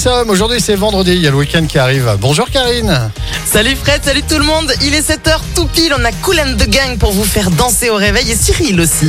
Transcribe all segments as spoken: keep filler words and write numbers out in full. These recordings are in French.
Somme. Aujourd'hui, c'est vendredi. Il y a le week-end qui arrive. Bonjour Karine. Salut Fred, salut tout le monde. Il est sept heures tout pile. On a Kool and the Gang pour vous faire danser au réveil et Cyril aussi.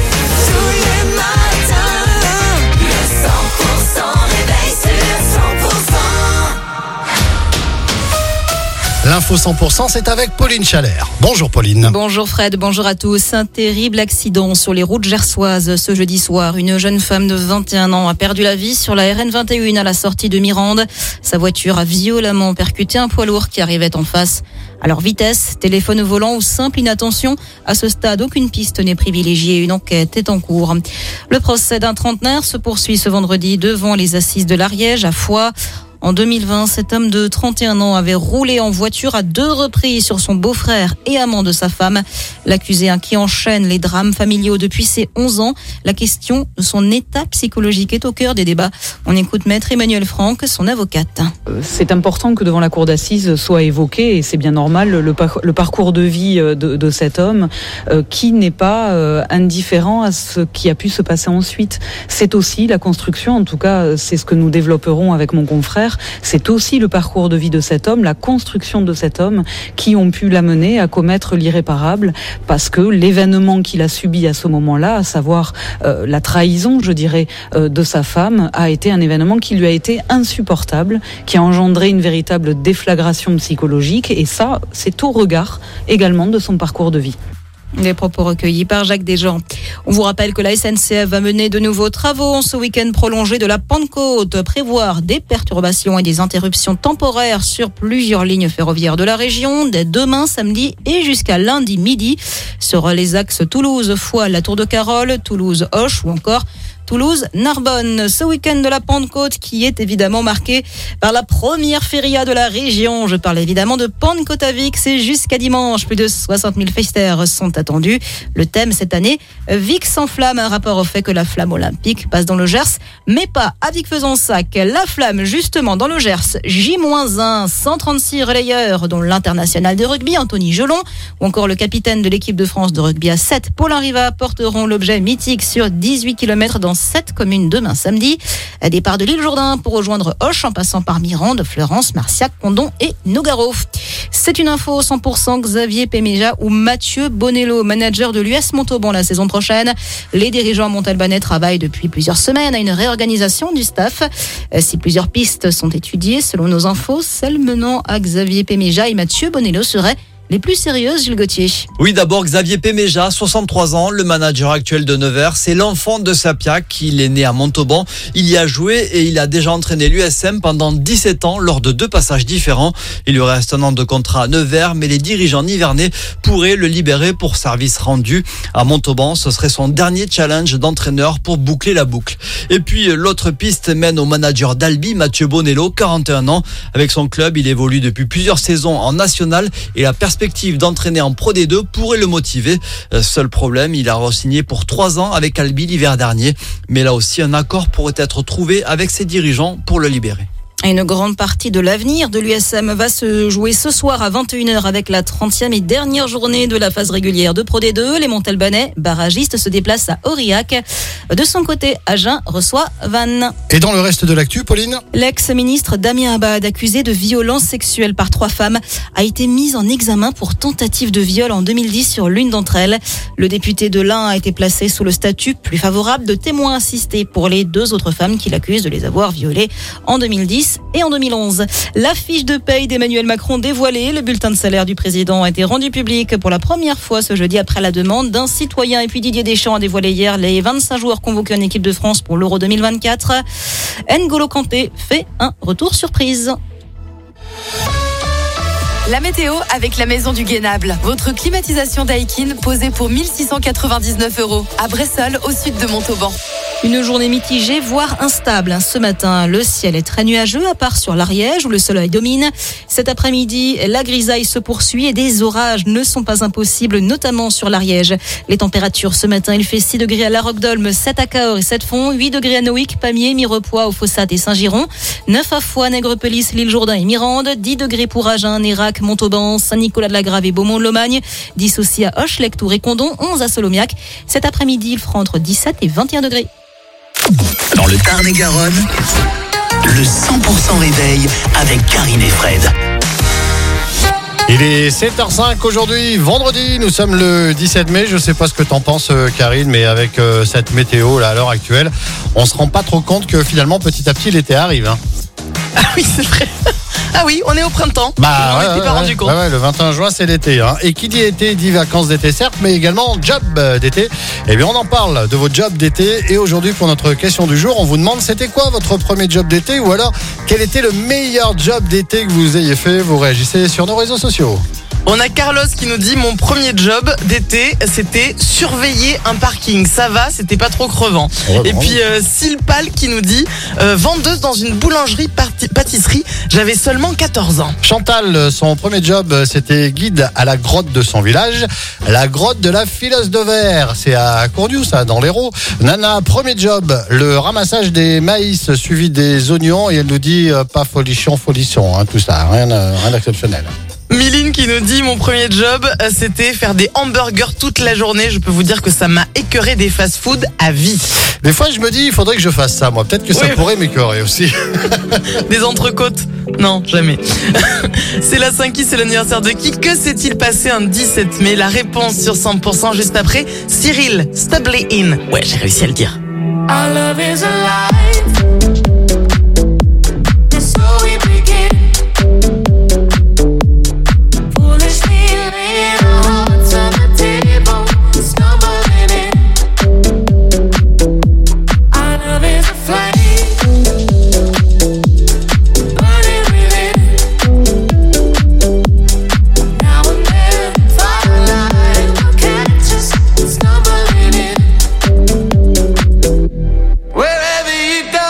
L'info cent pour cent, c'est avec Pauline Chalère. Bonjour Pauline. Bonjour Fred, bonjour à tous. Un terrible accident sur les routes gersoises ce jeudi soir. Une jeune femme de vingt et un ans a perdu la vie sur la R N vingt et un à la sortie de Mirande. Sa voiture a violemment percuté un poids lourd qui arrivait en face. Alors vitesse, téléphone au volant ou simple inattention, à ce stade aucune piste n'est privilégiée. Une enquête est en cours. Le procès d'un trentenaire se poursuit ce vendredi devant les assises de l'Ariège à Foix. En deux mille vingt, cet homme de trente et un ans avait roulé en voiture à deux reprises sur son beau-frère et amant de sa femme. L'accusé qui enchaîne les drames familiaux depuis ses onze ans. La question de son état psychologique est au cœur des débats. On écoute Maître Emmanuel Franck, son avocate. C'est important que devant la cour d'assises soit évoqué, et c'est bien normal, le, par- le parcours de vie de, de cet homme euh, qui n'est pas euh, indifférent à ce qui a pu se passer ensuite. C'est aussi la construction, en tout cas c'est ce que nous développerons avec mon confrère. C'est aussi le parcours de vie de cet homme, la construction de cet homme qui ont pu l'amener à commettre l'irréparable parce que l'événement qu'il a subi à ce moment-là, à savoir euh, la trahison, je dirais, euh, de sa femme, a été un événement qui lui a été insupportable, qui a engendré une véritable déflagration psychologique et ça, c'est au regard également de son parcours de vie. Des propos recueillis par Jacques Desjean. On vous rappelle que la S N C F va mener de nouveaux travaux en ce week-end prolongé de la Pentecôte, prévoir des perturbations et des interruptions temporaires sur plusieurs lignes ferroviaires de la région dès demain samedi et jusqu'à lundi midi sur les axes Toulouse-Foix, la Tour de Carole, Toulouse-Auch ou encore Toulouse-Narbonne. Ce week-end de la Pentecôte qui est évidemment marqué par la première feria de la région. Je parle évidemment de Pentecôte-à-Vic. C'est jusqu'à dimanche. Plus de soixante mille festeurs sont attendus. Le thème cette année, Vic sans flamme, un rapport au fait que la flamme olympique passe dans le Gers, mais pas à Vic-Fezensac. La flamme, justement, dans le Gers, J un, cent trente-six relayeurs, dont l'international de rugby, Anthony Gelon, ou encore le capitaine de l'équipe de France de rugby à sept, Paulin Riva, porteront l'objet mythique sur dix-huit kilomètres dans sept communes demain samedi. Départ de l'île Jourdain pour rejoindre Auch en passant par Mirande, Fleurance, Marciac, Condon et Nogaro. C'est une info cent pour cent Xavier Péméja ou Mathieu Bonello, manager de l'U S Montauban la saison prochaine. Les dirigeants montalbanais travaillent depuis plusieurs semaines à une réorganisation du staff. Si plusieurs pistes sont étudiées, selon nos infos, celles menant à Xavier Péméja et Mathieu Bonello seraient les plus sérieuses, Gilles Gauthier. Oui, d'abord Xavier Péméja, soixante-trois ans, le manager actuel de Nevers. C'est l'enfant de Sapiac. Il est né à Montauban. Il y a joué et il a déjà entraîné l'U S M pendant dix-sept ans lors de deux passages différents. Il lui reste un an de contrat à Nevers, mais les dirigeants nivernais pourraient le libérer pour service rendu à Montauban. Ce serait son dernier challenge d'entraîneur pour boucler la boucle. Et puis l'autre piste mène au manager d'Albi, Mathieu Bonello, quarante et un ans. Avec son club, il évolue depuis plusieurs saisons en national et la perspective perspective d'entraîner en Pro D deux pourrait le motiver. Seul problème, il a re-signé pour trois ans avec Albi l'hiver dernier. Mais là aussi, un accord pourrait être trouvé avec ses dirigeants pour le libérer. Une grande partie de l'avenir de l'U S M va se jouer ce soir à vingt et une heures avec la trentième et dernière journée de la phase régulière de Pro D deux. Les Montalbanais, barragistes, se déplacent à Aurillac. De son côté, Agen reçoit Vannes. Et dans le reste de l'actu, Pauline ? L'ex-ministre Damien Abad, accusé de violence sexuelle par trois femmes, a été mis en examen pour tentative de viol en deux mille dix sur l'une d'entre elles. Le député de l'Ain a été placé sous le statut plus favorable de témoin assisté pour les deux autres femmes qu'il accuse de les avoir violées en deux mille dix et en deux mille onze. La fiche de paye d'Emmanuel Macron dévoilée. Le bulletin de salaire du président a été rendu public pour la première fois ce jeudi après la demande d'un citoyen. Et puis Didier Deschamps a dévoilé hier les vingt-cinq joueurs convoqués en équipe de France pour l'Euro deux mille vingt-quatre. N'Golo Kanté fait un retour surprise. La météo avec la Maison du Guénable. Votre climatisation Daikin posée pour mille six cent quatre-vingt-dix-neuf euros à Bressolles, au sud de Montauban. Une journée mitigée, voire instable. Ce matin, le ciel est très nuageux, à part sur l'Ariège où le soleil domine. Cet après-midi, la grisaille se poursuit et des orages ne sont pas impossibles, notamment sur l'Ariège. Les températures ce matin, il fait six degrés à La Roque-d'Olme, sept à Cahors et sept Fonds, huit degrés à Noïc, Pamiers, Mirepoix, Aux-Fossat et Saint-Giron, neuf à Foix, Nègrepelisse, l'île Jourdain et Mirande, dix degrés pour Agen, Nérac, Montauban, Saint-Nicolas-de-la-Grave et Beaumont-de-Lomagne, dix aussi à Auch, Lectoure et Condon, onze à Solomiac. Cet après-midi, il fera entre dix-sept et vingt et un degrés. Dans le Tarn-et-Garonne, Le cent pour cent réveil avec Karine et Fred. Il est sept heures cinq aujourd'hui, vendredi, nous sommes le dix-sept mai. Je sais pas ce que t'en penses, Karine, mais avec euh, cette météo là à l'heure actuelle, on se rend pas trop compte que finalement petit à petit l'été arrive. Hein. Ah oui, c'est vrai. Ah oui, on est au printemps. Bah, on ouais, n'était ouais, pas ouais, rendu compte. ouais, ouais, le vingt et un juin, c'est l'été. Hein. Et qui dit été dit vacances d'été, certes, mais également job d'été. Eh bien, on en parle de vos jobs d'été. Et aujourd'hui, pour notre question du jour, on vous demande c'était quoi votre premier job d'été, ou alors quel était le meilleur job d'été que vous ayez fait. Vous réagissez sur nos réseaux sociaux. On a Carlos qui nous dit mon premier job d'été, c'était surveiller un parking. Ça va, c'était pas trop crevant. Ouais, Et bon. puis euh, Silpal qui nous dit euh, vendeuse dans une boulangerie parti- pâtisserie. J'avais seulement quatorze ans. Chantal, son premier job, c'était guide à la grotte de son village, la grotte de la Fileuse de Verre. C'est à Courdiou, ça, dans l'Hérault. Nana, premier job, le ramassage des maïs suivi des oignons. Et elle nous dit euh, pas folichon, folisson, hein, tout ça, rien, euh, rien d'exceptionnel. Miline qui nous dit mon premier job, euh, c'était faire des hamburgers toute la journée. Je peux vous dire que ça m'a écœuré des fast-food à vie. Des fois, je me dis, il faudrait que je fasse ça, moi. Peut-être que ça Oui. pourrait m'écœurer aussi. Des entrecôtes? Non, jamais. C'est la cinquième, c'est l'anniversaire de qui? Que s'est-il passé un dix-sept mai? La réponse sur cent pour cent juste après. Cyril, Stably In. Ouais, j'ai réussi à le dire. Our love is alive. And so we begin. Foolishly laying our hearts on the table, stumbling in. Our love is a flame, burning within. Now and then, firelight will catch us stumbling in. Wherever you go,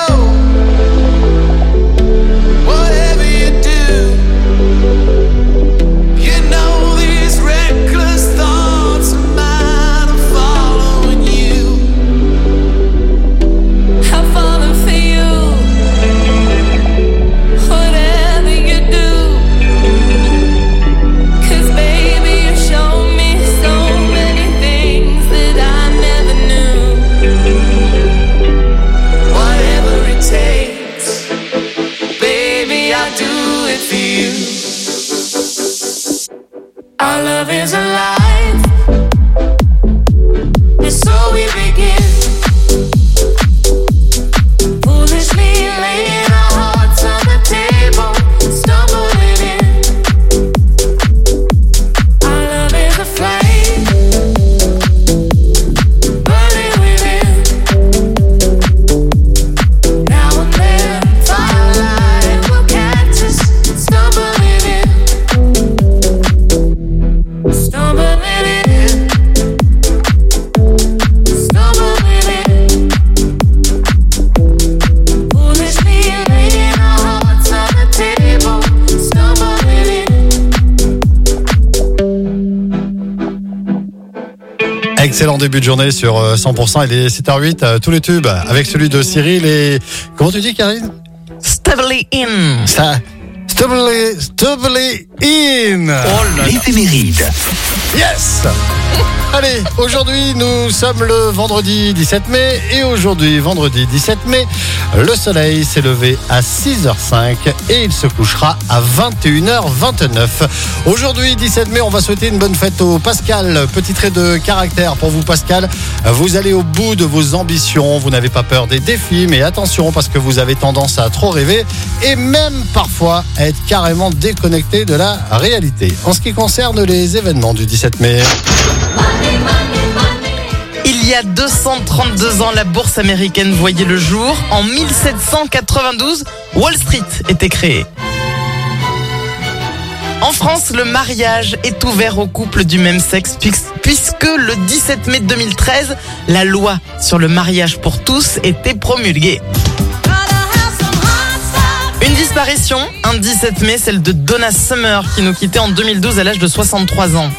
whatever you do, you know these reckless thoughts of mine are following you. I've fallen for you, whatever you do. 'Cause baby, you showed me so many things that I never knew. Whatever it takes, baby, I'll do it for you. Our love is alive, and so we begin. Foolishly laying our hearts on the table, stumbling in. Our love is a flame, burning within. Now and then, firelight will catch us stumbling in, stumbling in, stumbling in. Foolishly laying our hearts on the table, stumbling in. Excellent début de journée sur euh, cent pour cent. Il est sept heures huit, euh, tous les tubes avec celui de Cyril et... Comment tu dis, Karine? Stably In. Ça... Stubbly, Stubbly In. L'éphéméride. Yes. Allez, aujourd'hui nous sommes le vendredi dix-sept mai et aujourd'hui vendredi dix-sept mai, le soleil s'est levé à six heures cinq et il se couchera à vingt et une heures vingt-neuf. Aujourd'hui dix-sept mai, on va souhaiter une bonne fête au Pascal. Petit trait de caractère pour vous, Pascal. Vous allez au bout de vos ambitions, vous n'avez pas peur des défis, mais attention parce que vous avez tendance à trop rêver et même parfois à être carrément déconnecté de la réalité. En ce qui concerne les événements du dix-sept mai... Il y a deux cent trente-deux ans, la bourse américaine voyait le jour. En mille sept cent quatre-vingt-douze, Wall Street était créée. En France, le mariage est ouvert aux couples du même sexe puisque le dix-sept mai deux mille treize, la loi sur le mariage pour tous était promulguée. Une disparition, un dix-sept mai, celle de Donna Summer qui nous quittait en deux mille douze à l'âge de soixante-trois ans.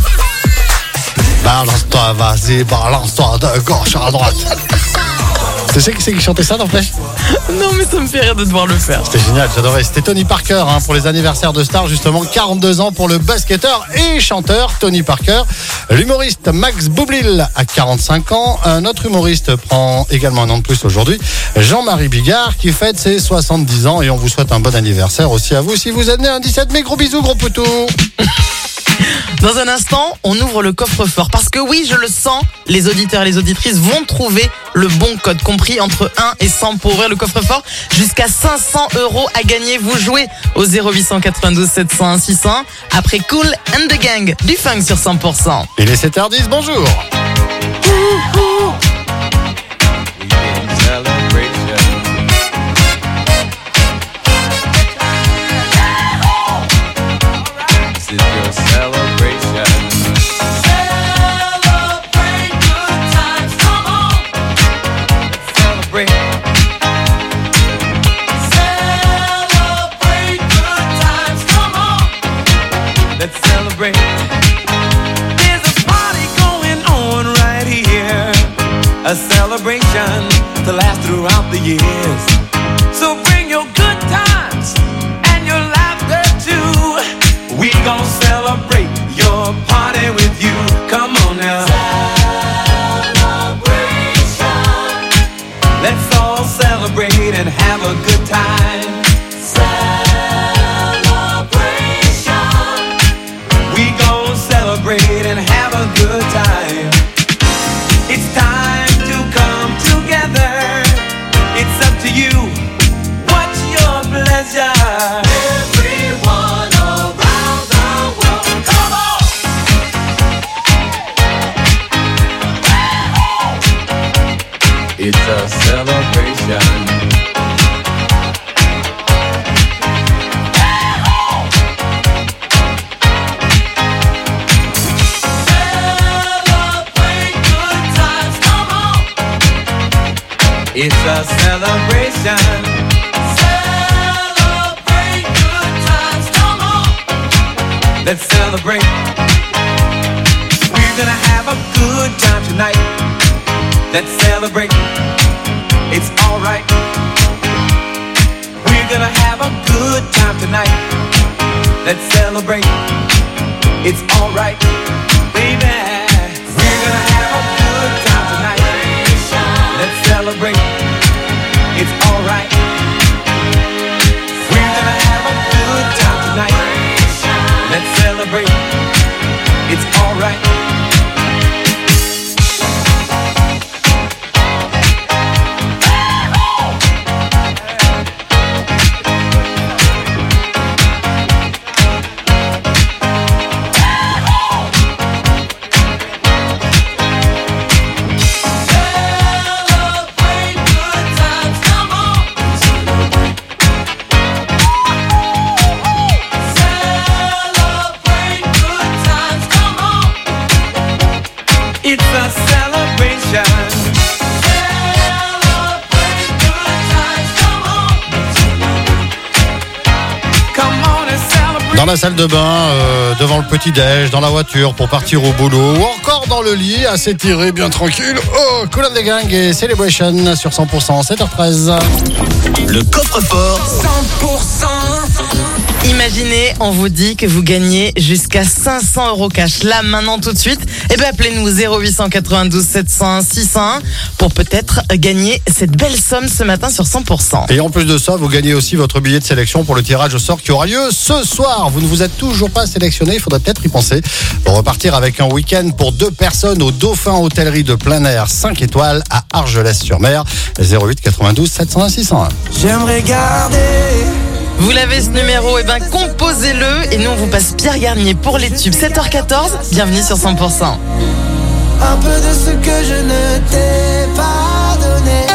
Balance-toi, vas-y, balance-toi de gauche à droite. Tu sais qui c'est qui chantait ça, n'empêche? Non, mais ça me fait rire de devoir le faire. C'était génial, j'adorais. C'était Tony Parker hein, pour les anniversaires de stars, justement. quarante-deux ans pour le basketteur et chanteur Tony Parker. L'humoriste Max Boublil a quarante-cinq ans. Un autre humoriste prend également un an de plus aujourd'hui. Jean-Marie Bigard qui fête ses soixante-dix ans. Et on vous souhaite un bon anniversaire aussi à vous si vous êtes né un dix-sept mai. Gros bisous, gros poutou. Dans un instant, on ouvre le coffre-fort. Parce que oui, je le sens, les auditeurs et les auditrices vont trouver le bon code, compris entre un et cent pour ouvrir le coffre-fort. Jusqu'à cinq cents euros à gagner. Vous jouez au zéro huit cent quatre-vingt-douze sept cent un six cent un. Après Cool and the Gang, du funk sur cent pour cent. Il est sept heures dix, bonjour. Let's celebrate. There's a party going on right here. A celebration to last throughout the years. So bring your good times and your laughter too. We gon' celebrate your party with you. Come on now. Celebration. Let's all celebrate and have a good time. Celebrate and have a good time. It's time to come together. It's up to you. What's your pleasure? Everyone around the world, come on! It's a celebration. It's a celebration. Celebrate good times, come on. Let's celebrate. We're gonna have a good time tonight. Let's celebrate. It's alright. We're gonna have a good time tonight. Let's celebrate. It's alright, baby. We're gonna have a good time tonight. Let's celebrate. It's alright. We're gonna have a good time tonight. Let's celebrate. It's alright. Dans la salle de bain, euh, devant le petit-déj, dans la voiture pour partir au boulot, ou encore dans le lit, à s'étirer bien tranquille. Oh, Cool and the Gang et Celebration sur cent pour cent, sept heures treize. Le coffre-fort cent pour cent. Imaginez, on vous dit que vous gagnez jusqu'à cinq cents euros cash. Là, maintenant, tout de suite, eh ben, appelez-nous zéro huit cent quatre-vingt-douze sept cent un six cent un pour peut-être gagner cette belle somme ce matin sur cent pour cent. Et en plus de ça, vous gagnez aussi votre billet de sélection pour le tirage au sort qui aura lieu ce soir. Vous ne vous êtes toujours pas sélectionné, il faudrait peut-être y penser. Pour repartir avec un week-end pour deux personnes au Dauphin Hôtellerie de plein air cinq étoiles à Argelès-sur-Mer. zéro huit quatre-vingt-douze sept cent un six cent un. J'aimerais garder. Vous l'avez ce numéro, eh ben composez-le et nous on vous passe Pierre Garnier pour les tubes. sept heures quatorze, bienvenue sur cent pour cent. Un peu de ce que je ne t'ai pas donné.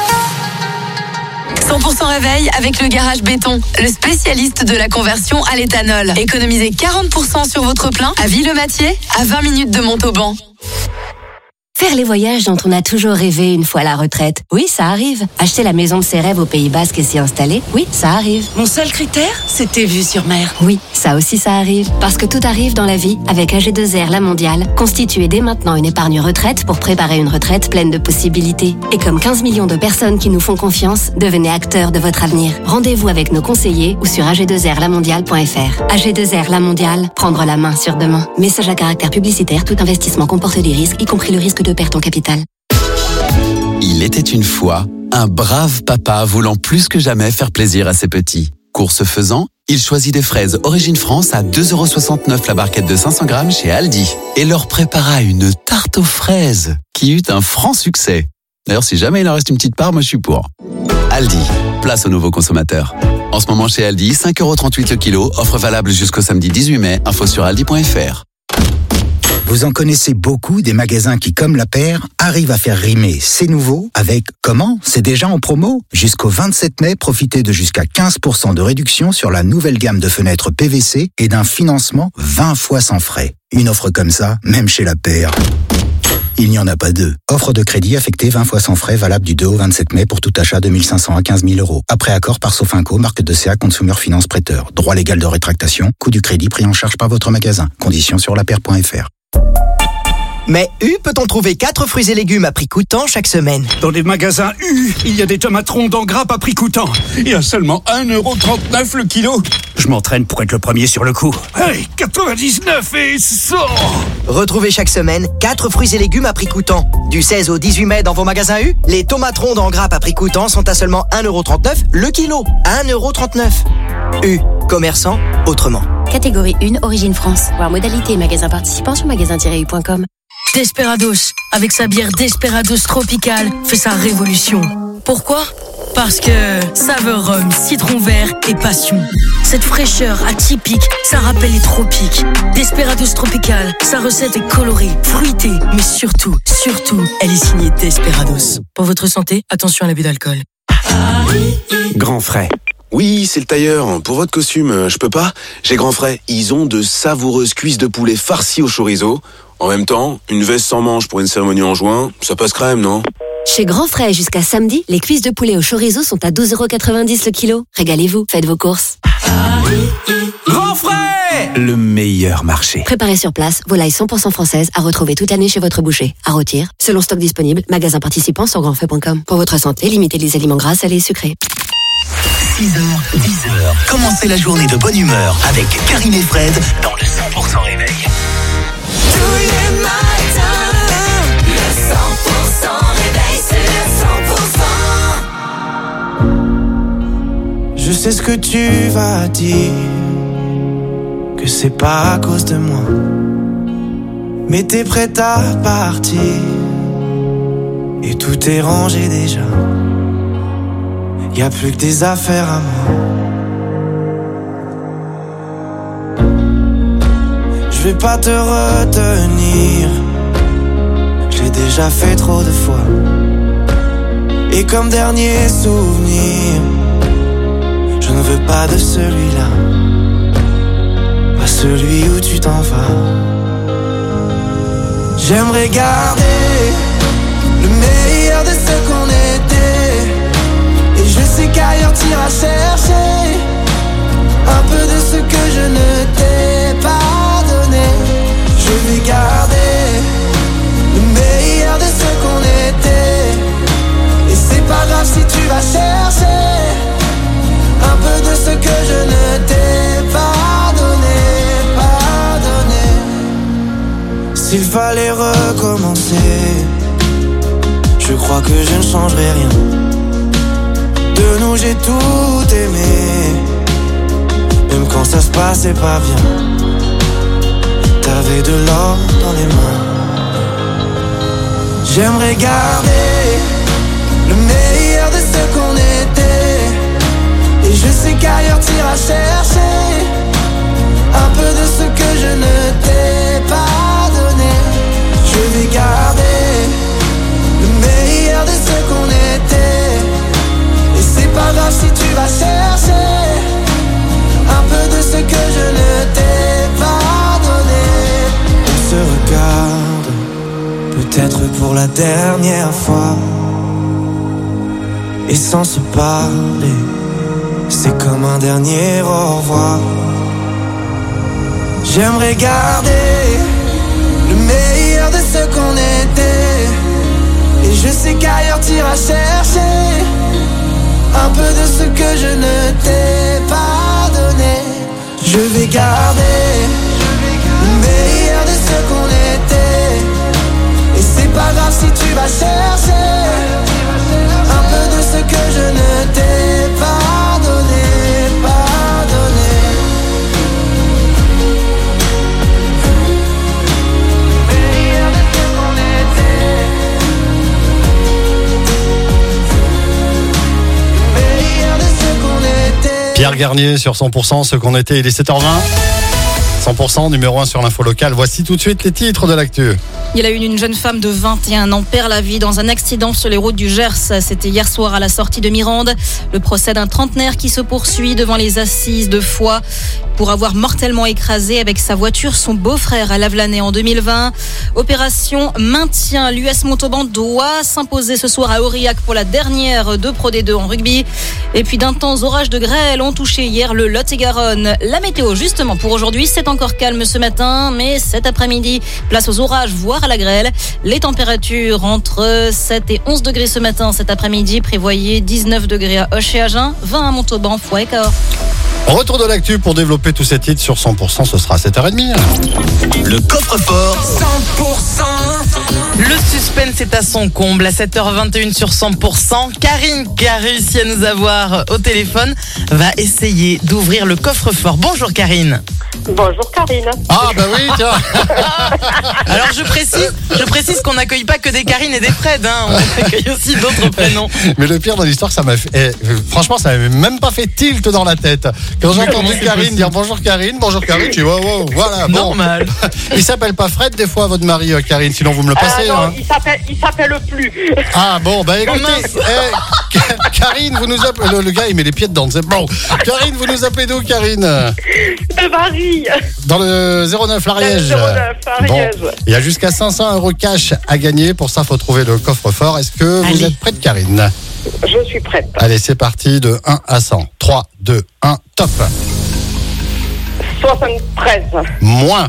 cent pour cent réveil avec le Garage Béton, le spécialiste de la conversion à l'éthanol. Économisez quarante pour cent sur votre plein à Ville-Mathieu, à vingt minutes de Montauban. Faire les voyages dont on a toujours rêvé une fois à la retraite, oui, ça arrive. Acheter la maison de ses rêves au Pays Basque et s'y installer, oui, ça arrive. Mon seul critère, c'était vue sur mer. Oui, ça aussi ça arrive. Parce que tout arrive dans la vie avec A G deux R La Mondiale. Constituez dès maintenant une épargne retraite pour préparer une retraite pleine de possibilités. Et comme quinze millions de personnes qui nous font confiance, devenez acteurs de votre avenir. Rendez-vous avec nos conseillers ou sur a g deux r la mondiale point f r. A G deux R La Mondiale, prendre la main sur demain. Message à caractère publicitaire, tout investissement comporte des risques, y compris le risque de perte en capital. Il était une fois un brave papa voulant plus que jamais faire plaisir à ses petits. Course faisant, il choisit des fraises Origine France à deux euros soixante-neuf la barquette de cinq cents grammes chez Aldi et leur prépara une tarte aux fraises qui eut un franc succès. D'ailleurs, si jamais il en reste une petite part, moi je suis pour. Aldi, place aux nouveaux consommateurs. En ce moment chez Aldi, cinq euros trente-huit le kilo, offre valable jusqu'au samedi dix-huit mai, info sur aldi point f r. Vous en connaissez beaucoup des magasins qui, comme la paire, arrivent à faire rimer c'est nouveau avec comment c'est déjà en promo. Jusqu'au vingt-sept mai, profitez de jusqu'à quinze pour cent de réduction sur la nouvelle gamme de fenêtres P V C et d'un financement vingt fois sans frais. Une offre comme ça, même chez la paire, il n'y en a pas deux. Offre de crédit affectée vingt fois sans frais, valable du deux au vingt-sept mai pour tout achat de mille cinq cents à quinze mille euros. Après accord par Sofinco, marque de C A Consumer Finance Prêteur. Droit légal de rétractation, coût du crédit pris en charge par votre magasin. Conditions sur la paire point f r. Mais U peut-on trouver quatre fruits et légumes à prix coûtant chaque semaine? Dans les magasins U, il y a des tomates rondes en grappe à prix coûtant. Et à seulement un euro trente-neuf le kilo. Je m'entraîne pour être le premier sur le coup. Hey, quatre-vingt-dix-neuf et cent. Retrouvez chaque semaine quatre fruits et légumes à prix coûtant. Du seize au dix-huit mai dans vos magasins U, les tomates rondes en grappe à prix coûtant sont à seulement un euro trente-neuf le kilo. un euro trente-neuf. U, commerçant autrement. Catégorie un, Origine France. Voir modalité et magasin participant sur magasin tiret u point com. Desperados, avec sa bière Desperados Tropical, fait sa révolution. Pourquoi ? Parce que saveur rhum, citron vert et passion. Cette fraîcheur atypique, ça rappelle les tropiques. Desperados Tropical, sa recette est colorée, fruitée, mais surtout, surtout, elle est signée Desperados. Pour votre santé, attention à l'abus d'alcool. Grand Frais. Oui, c'est le tailleur. Pour votre costume, je peux pas. J'ai Grand Frais. Ils ont de savoureuses cuisses de poulet farcies au chorizo. En même temps, une veste sans manches pour une cérémonie en juin, ça passe crème, non? Chez Grand Frais, jusqu'à samedi, les cuisses de poulet au chorizo sont à douze euros quatre-vingt-dix le kilo. Régalez-vous, faites vos courses. Grand Frais, le meilleur marché. Préparez sur place, volaille cent pour cent française à retrouver toute l'année chez votre boucher. À rôtir, selon stock disponible, magasin participant sur grand frais point com. Pour votre santé, limitez les aliments gras, salés et sucrés. six heures, dix heures. Commencez la journée de bonne humeur avec Karine et Fred dans le cent pour cent réveil. Tous les matins, le cent pour cent réveil sur cent pour cent. Je sais ce que tu vas dire, que c'est pas à cause de moi, mais t'es prête à partir et tout est rangé déjà. Y a plus que des affaires à moi. Je vais pas te retenir, j'ai déjà fait trop de fois. Et comme dernier souvenir, je ne veux pas de celui-là, pas celui où tu t'en vas. J'aimerais garder le meilleur de ce qu'on était, et je sais qu'ailleurs t'iras chercher un peu de ce que je ne t'ai pas donné. Je vais garder le meilleur de ce qu'on était, et c'est pas grave si tu vas chercher un peu de ce que je ne t'ai pas donné, pas donné. S'il fallait recommencer, je crois que je ne changerai rien. De nous j'ai tout aimé, même quand ça se passait pas bien. T'avais de l'or dans les mains. J'aimerais garder le meilleur de ce qu'on était, et je sais qu'ailleurs t'iras chercher un peu de ce que je ne t'ai pas donné. Je vais garder le meilleur de ce qu'on était, et c'est pas grave si tu vas chercher un peu de ce que je ne t'ai pas donné. On se regarde, peut-être peut-être pour la dernière fois. Et sans se parler, c'est comme un dernier au revoir. J'aimerais garder le meilleur de ce qu'on était. Et je sais qu'ailleurs t'iras chercher un peu de ce que je ne t'ai pas donné. Je vais garder le meilleur de ce qu'on était. Et c'est pas grave si tu vas chercher un peu de ce que je ne t'ai pas donné, pas donné. Le meilleur de ce qu'on était. Le meilleur de ce qu'on était. Pierre Garnier sur cent pour cent, ce qu'on était, il est sept heures vingt. cent pour cent, numéro un sur l'info locale. Voici tout de suite les titres de l'actu. Il y a eu une jeune femme de vingt et un ans perd la vie dans un accident sur les routes du Gers. C'était hier soir à la sortie de Mirande. Le procès d'un trentenaire qui se poursuit devant les assises de Foix pour avoir mortellement écrasé avec sa voiture son beau-frère à Lavelanet en deux mille vingt. Opération maintien. L'U S Montauban doit s'imposer ce soir à Aurillac pour la dernière de Pro D deux en rugby. Et puis d'intenses orages de grêle ont touché hier le Lot-et-Garonne. La météo justement pour aujourd'hui, c'est encore calme ce matin, mais cet après-midi, place aux orages, voire à la grêle. Les températures entre sept et onze degrés ce matin, cet après-midi. Prévoyez dix-neuf degrés à Auch et Agen, vingt à Montauban, Foix et Cahors. Retour de l'actu pour développer tous ces titres sur cent pour cent, ce sera à sept heures trente. Le coffre-fort cent pour cent. Le suspense est à son comble à sept heures vingt et une sur cent pour cent. Karine, qui a réussi à nous avoir au téléphone, va essayer d'ouvrir le coffre-fort. Bonjour Karine. Bonjour Karine. Ah bah oui, tiens. Alors je précise, je précise qu'on n'accueille pas que des Karine et des Fred, hein. On accueille aussi d'autres prénoms. Mais le pire dans l'histoire, ça m'a fait. Eh, franchement, ça m'avait même pas fait tilt dans la tête. Quand j'ai entendu Karine possible dire bonjour Karine, bonjour Karine, je dis wow, wow, voilà. Bon. Normal. Il s'appelle pas Fred des fois votre mari Karine, sinon vous me le passez. Euh, non, hein. il s'appelle, il s'appelle plus. Ah bon, bah écoutez, eh, Karine, vous nous appelez. Le, le gars il met les pieds dedans, c'est bon. Karine, vous nous appelez d'où Karine? De Marie. Dans le zéro neuf l'Ariège. zéro neuf Ariège. Bon, il y a jusqu'à cinq cents euros cash à gagner. Pour ça, il faut trouver le coffre-fort. Est-ce que Allez. vous êtes prête, Karine? Je suis prête. Allez, c'est parti de un à cent. trois, deux, un, top. soixante-treize. Moins.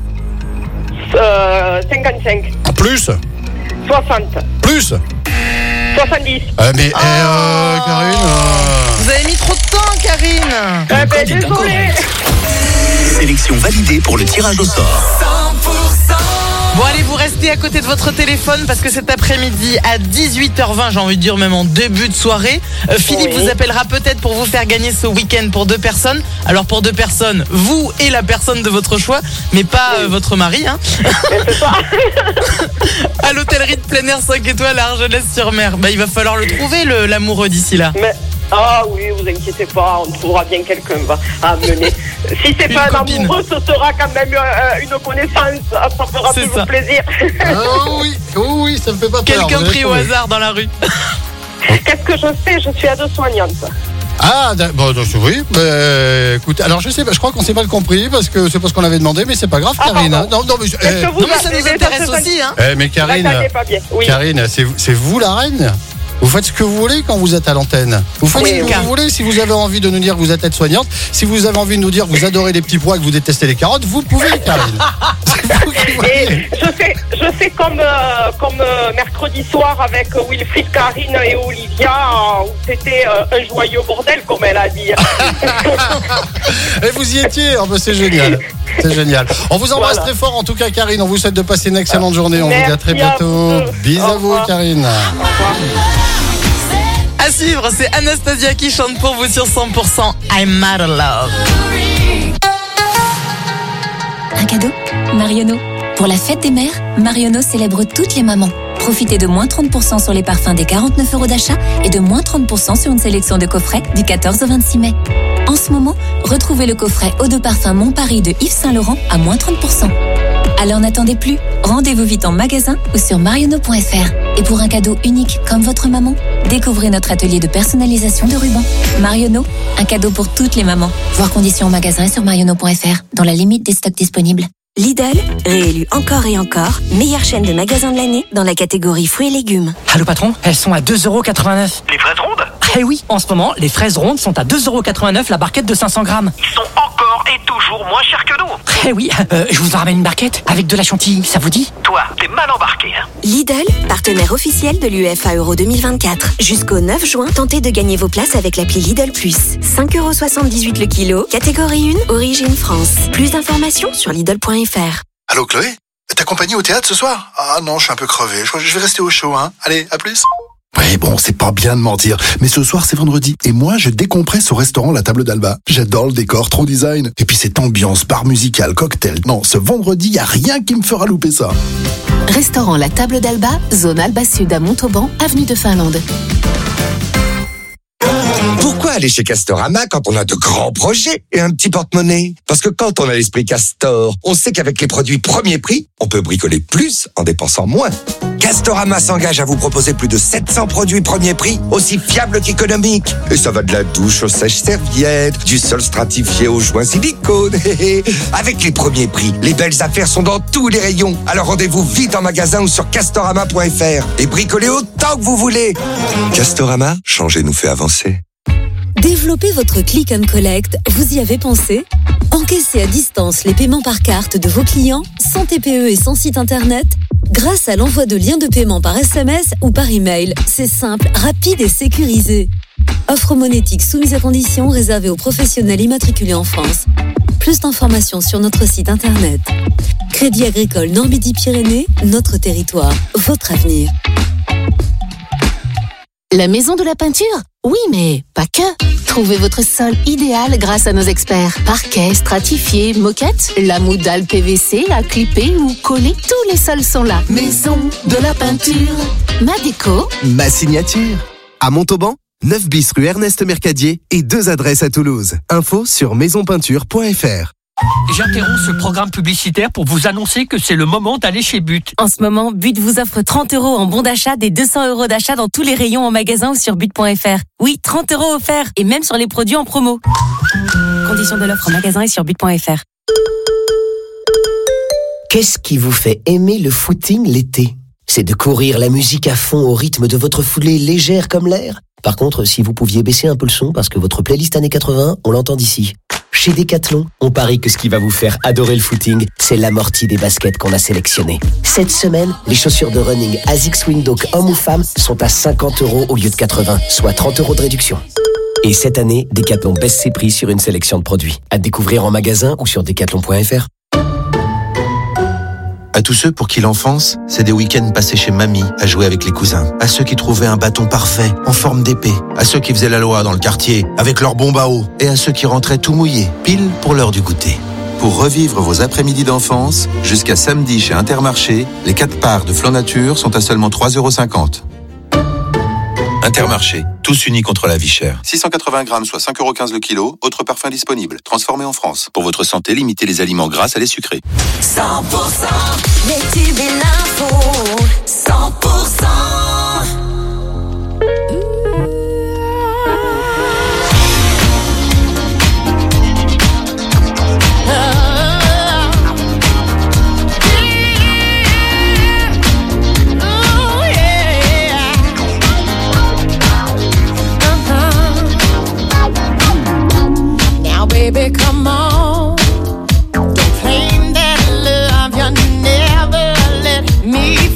Euh, cinquante-cinq. Plus. soixante. Plus. soixante-dix. Euh, mais, oh. eh, euh, Karine. Euh... Vous avez mis trop de temps, Karine. Eh ben, désolé. Sélection validée pour le tirage au sort. cent pour cent. Bon allez, vous restez à côté de votre téléphone parce que cet après-midi à dix-huit heures vingt, j'ai envie de dire même en début de soirée, euh, Philippe oui. vous appellera peut-être pour vous faire gagner ce week-end pour deux personnes. Alors pour deux personnes, vous et la personne de votre choix, mais pas oui. euh, votre mari. Hein. C'est ça. À l'hôtellerie de plein air cinq étoiles à Argelès-sur-Mer. Bah, il va falloir le trouver, le, l'amoureux d'ici là. Mais... Ah oui, vous inquiétez pas, on trouvera bien quelqu'un à mener. Si c'est pas un copine. Amoureux, ce sera quand même euh, une connaissance. Ça fera c'est toujours ça. Plaisir. Oh oui, oh oui, ça me fait pas peur. Quelqu'un pris au hasard dans la rue. Qu'est-ce que je fais? Je suis aide-soignante. Ah, bon, donc, oui, mais écoute, alors je sais pas, je crois qu'on s'est mal compris parce que c'est pas ce qu'on avait demandé, mais c'est pas grave, ah, Karine. Hein. Non, non, mais, eh, non, mais ça nous intéresse aussi, hein. Eh, mais Karine, oui. Karine, c'est, c'est vous la reine? Vous faites ce que vous voulez quand vous êtes à l'antenne. Vous faites oui, ce que car... vous voulez. Si vous avez envie de nous dire que vous êtes aide-soignante, si vous avez envie de nous dire que vous adorez les petits pois et que vous détestez les carottes, vous pouvez, Karine. Et je fais, je fais comme, euh, comme euh, mercredi soir avec Wilfried, Karine et Olivia, où c'était euh, un joyeux bordel, comme elle a dit. Et vous y étiez, oh, bah, c'est génial. C'est génial. On vous embrasse voilà. très fort, en tout cas, Karine. On vous souhaite de passer une excellente journée. On Merci vous dit à très bientôt. À Bisous à vous, Karine. Au revoir. À suivre, c'est Anastasia qui chante pour vous sur cent pour cent. I'm mad in love. Un cadeau, Marionneau. Pour la fête des mères, Marionneau célèbre toutes les mamans. Profitez de moins trente pour cent sur les parfums des quarante-neuf euros d'achat et de moins trente pour cent sur une sélection de coffrets du quatorze au vingt-six mai. En ce moment, retrouvez le coffret Eau de parfum Mon Paris de Yves Saint Laurent à moins trente pour cent. Alors n'attendez plus, rendez-vous vite en magasin ou sur marionneau point f r. Et pour un cadeau unique comme votre maman, découvrez notre atelier de personnalisation de rubans. Marionneau, un cadeau pour toutes les mamans. Voir conditions en magasin et sur marionneau point f r, dans la limite des stocks disponibles. Lidl, réélu encore et encore, meilleure chaîne de magasins de l'année dans la catégorie fruits et légumes. Allô patron, elles sont à deux euros quatre-vingt-neuf. Les fraises rondes? Eh oui, en ce moment, les fraises rondes sont à deux euros quatre-vingt-neuf la barquette de cinq cents grammes. Ils sont encore et toujours moins chers que nous. Eh oui, euh, je vous en ramène une barquette avec de la chantilly, ça vous dit? Toi, t'es mal embarqué. Hein. Lidl, partenaire officiel de l'U E F A Euro deux mille vingt-quatre. Jusqu'au neuf juin, tentez de gagner vos places avec l'appli Lidl Plus. cinq euros soixante-dix-huit le kilo, catégorie un, origine France. Plus d'informations sur Lidl point F R. Allô Chloé? T'accompagnes au théâtre ce soir? Ah non, je suis un peu crevé. Je, je vais rester au chaud, hein. Allez, à plus. Ouais, bon, c'est pas bien de mentir, mais ce soir c'est vendredi, et moi je décompresse au restaurant La Table d'Alba. J'adore le décor, trop design, et puis cette ambiance, bar musical, cocktail. Non, ce vendredi, y a rien qui me fera louper ça. Restaurant La Table d'Alba, zone Alba Sud à Montauban, avenue de Finlande. Pourquoi aller chez Castorama quand on a de grands projets et un petit porte-monnaie? Parce que quand on a l'esprit Castor, on sait qu'avec les produits premier prix, on peut bricoler plus en dépensant moins. Castorama s'engage à vous proposer plus de sept cents produits premier prix, aussi fiables qu'économiques. Et ça va de la douche aux sèche-serviettes, du sol stratifié aux joints silicone. Avec les premiers prix, les belles affaires sont dans tous les rayons. Alors rendez-vous vite en magasin ou sur castorama point F R et bricolez autant que vous voulez. Castorama, changer nous fait avancer. Développez votre click and collect, vous y avez pensé? Encaissez à distance les paiements par carte de vos clients, sans T P E et sans site internet, grâce à l'envoi de liens de paiement par S M S ou par email. C'est simple, rapide et sécurisé. Offre monétique soumise à conditions réservée aux professionnels immatriculés en France. Plus d'informations sur notre site internet. Crédit Agricole Nord-Midi-Pyrénées, notre territoire, votre avenir. La maison de la peinture? Oui, mais pas que. Trouvez votre sol idéal grâce à nos experts. Parquet, stratifié, moquette, la moudale P V C, à clipper ou coller, tous les sols sont là. Maison de la peinture. Ma déco. Ma signature. À Montauban, neuf bis rue Ernest Mercadier et deux adresses à Toulouse. Info sur maison peinture point F R. J'interromps ce programme publicitaire pour vous annoncer que c'est le moment d'aller chez But. En ce moment, But vous offre trente euros en bon d'achat, des deux cents euros d'achat dans tous les rayons en magasin ou sur but point F R. Oui, trente euros offerts et même sur les produits en promo. Conditions de l'offre en magasin et sur but point F R. Qu'est-ce qui vous fait aimer le footing l'été? C'est de courir la musique à fond au rythme de votre foulée légère comme l'air? Par contre, si vous pouviez baisser un peu le son parce que votre playlist années quatre-vingts, on l'entend d'ici. Chez Decathlon, on parie que ce qui va vous faire adorer le footing, c'est l'amorti des baskets qu'on a sélectionnées. Cette semaine, les chaussures de running Asics Windhoek hommes ou femmes sont à cinquante euros au lieu de quatre-vingts, soit trente euros de réduction. Et cette année, Decathlon baisse ses prix sur une sélection de produits. À découvrir en magasin ou sur decathlon point F R. À tous ceux pour qui l'enfance, c'est des week-ends passés chez mamie à jouer avec les cousins. À ceux qui trouvaient un bâton parfait, en forme d'épée. À ceux qui faisaient la loi dans le quartier, avec leur bombe à eau. Et à ceux qui rentraient tout mouillés, pile pour l'heure du goûter. Pour revivre vos après-midi d'enfance, jusqu'à samedi chez Intermarché, les quatre parts de Flan Nature sont à seulement trois euros cinquante. Intermarché, tous unis contre la vie chère. six cent quatre-vingts grammes, soit cinq euros quinze le kilo. Autres parfums disponibles. Transformés en France. Pour votre santé, limitez les aliments gras à les sucrés. cent pour cent, les tubes et l'info. cent pour cent. Baby, come on. Don't claim that love you never let me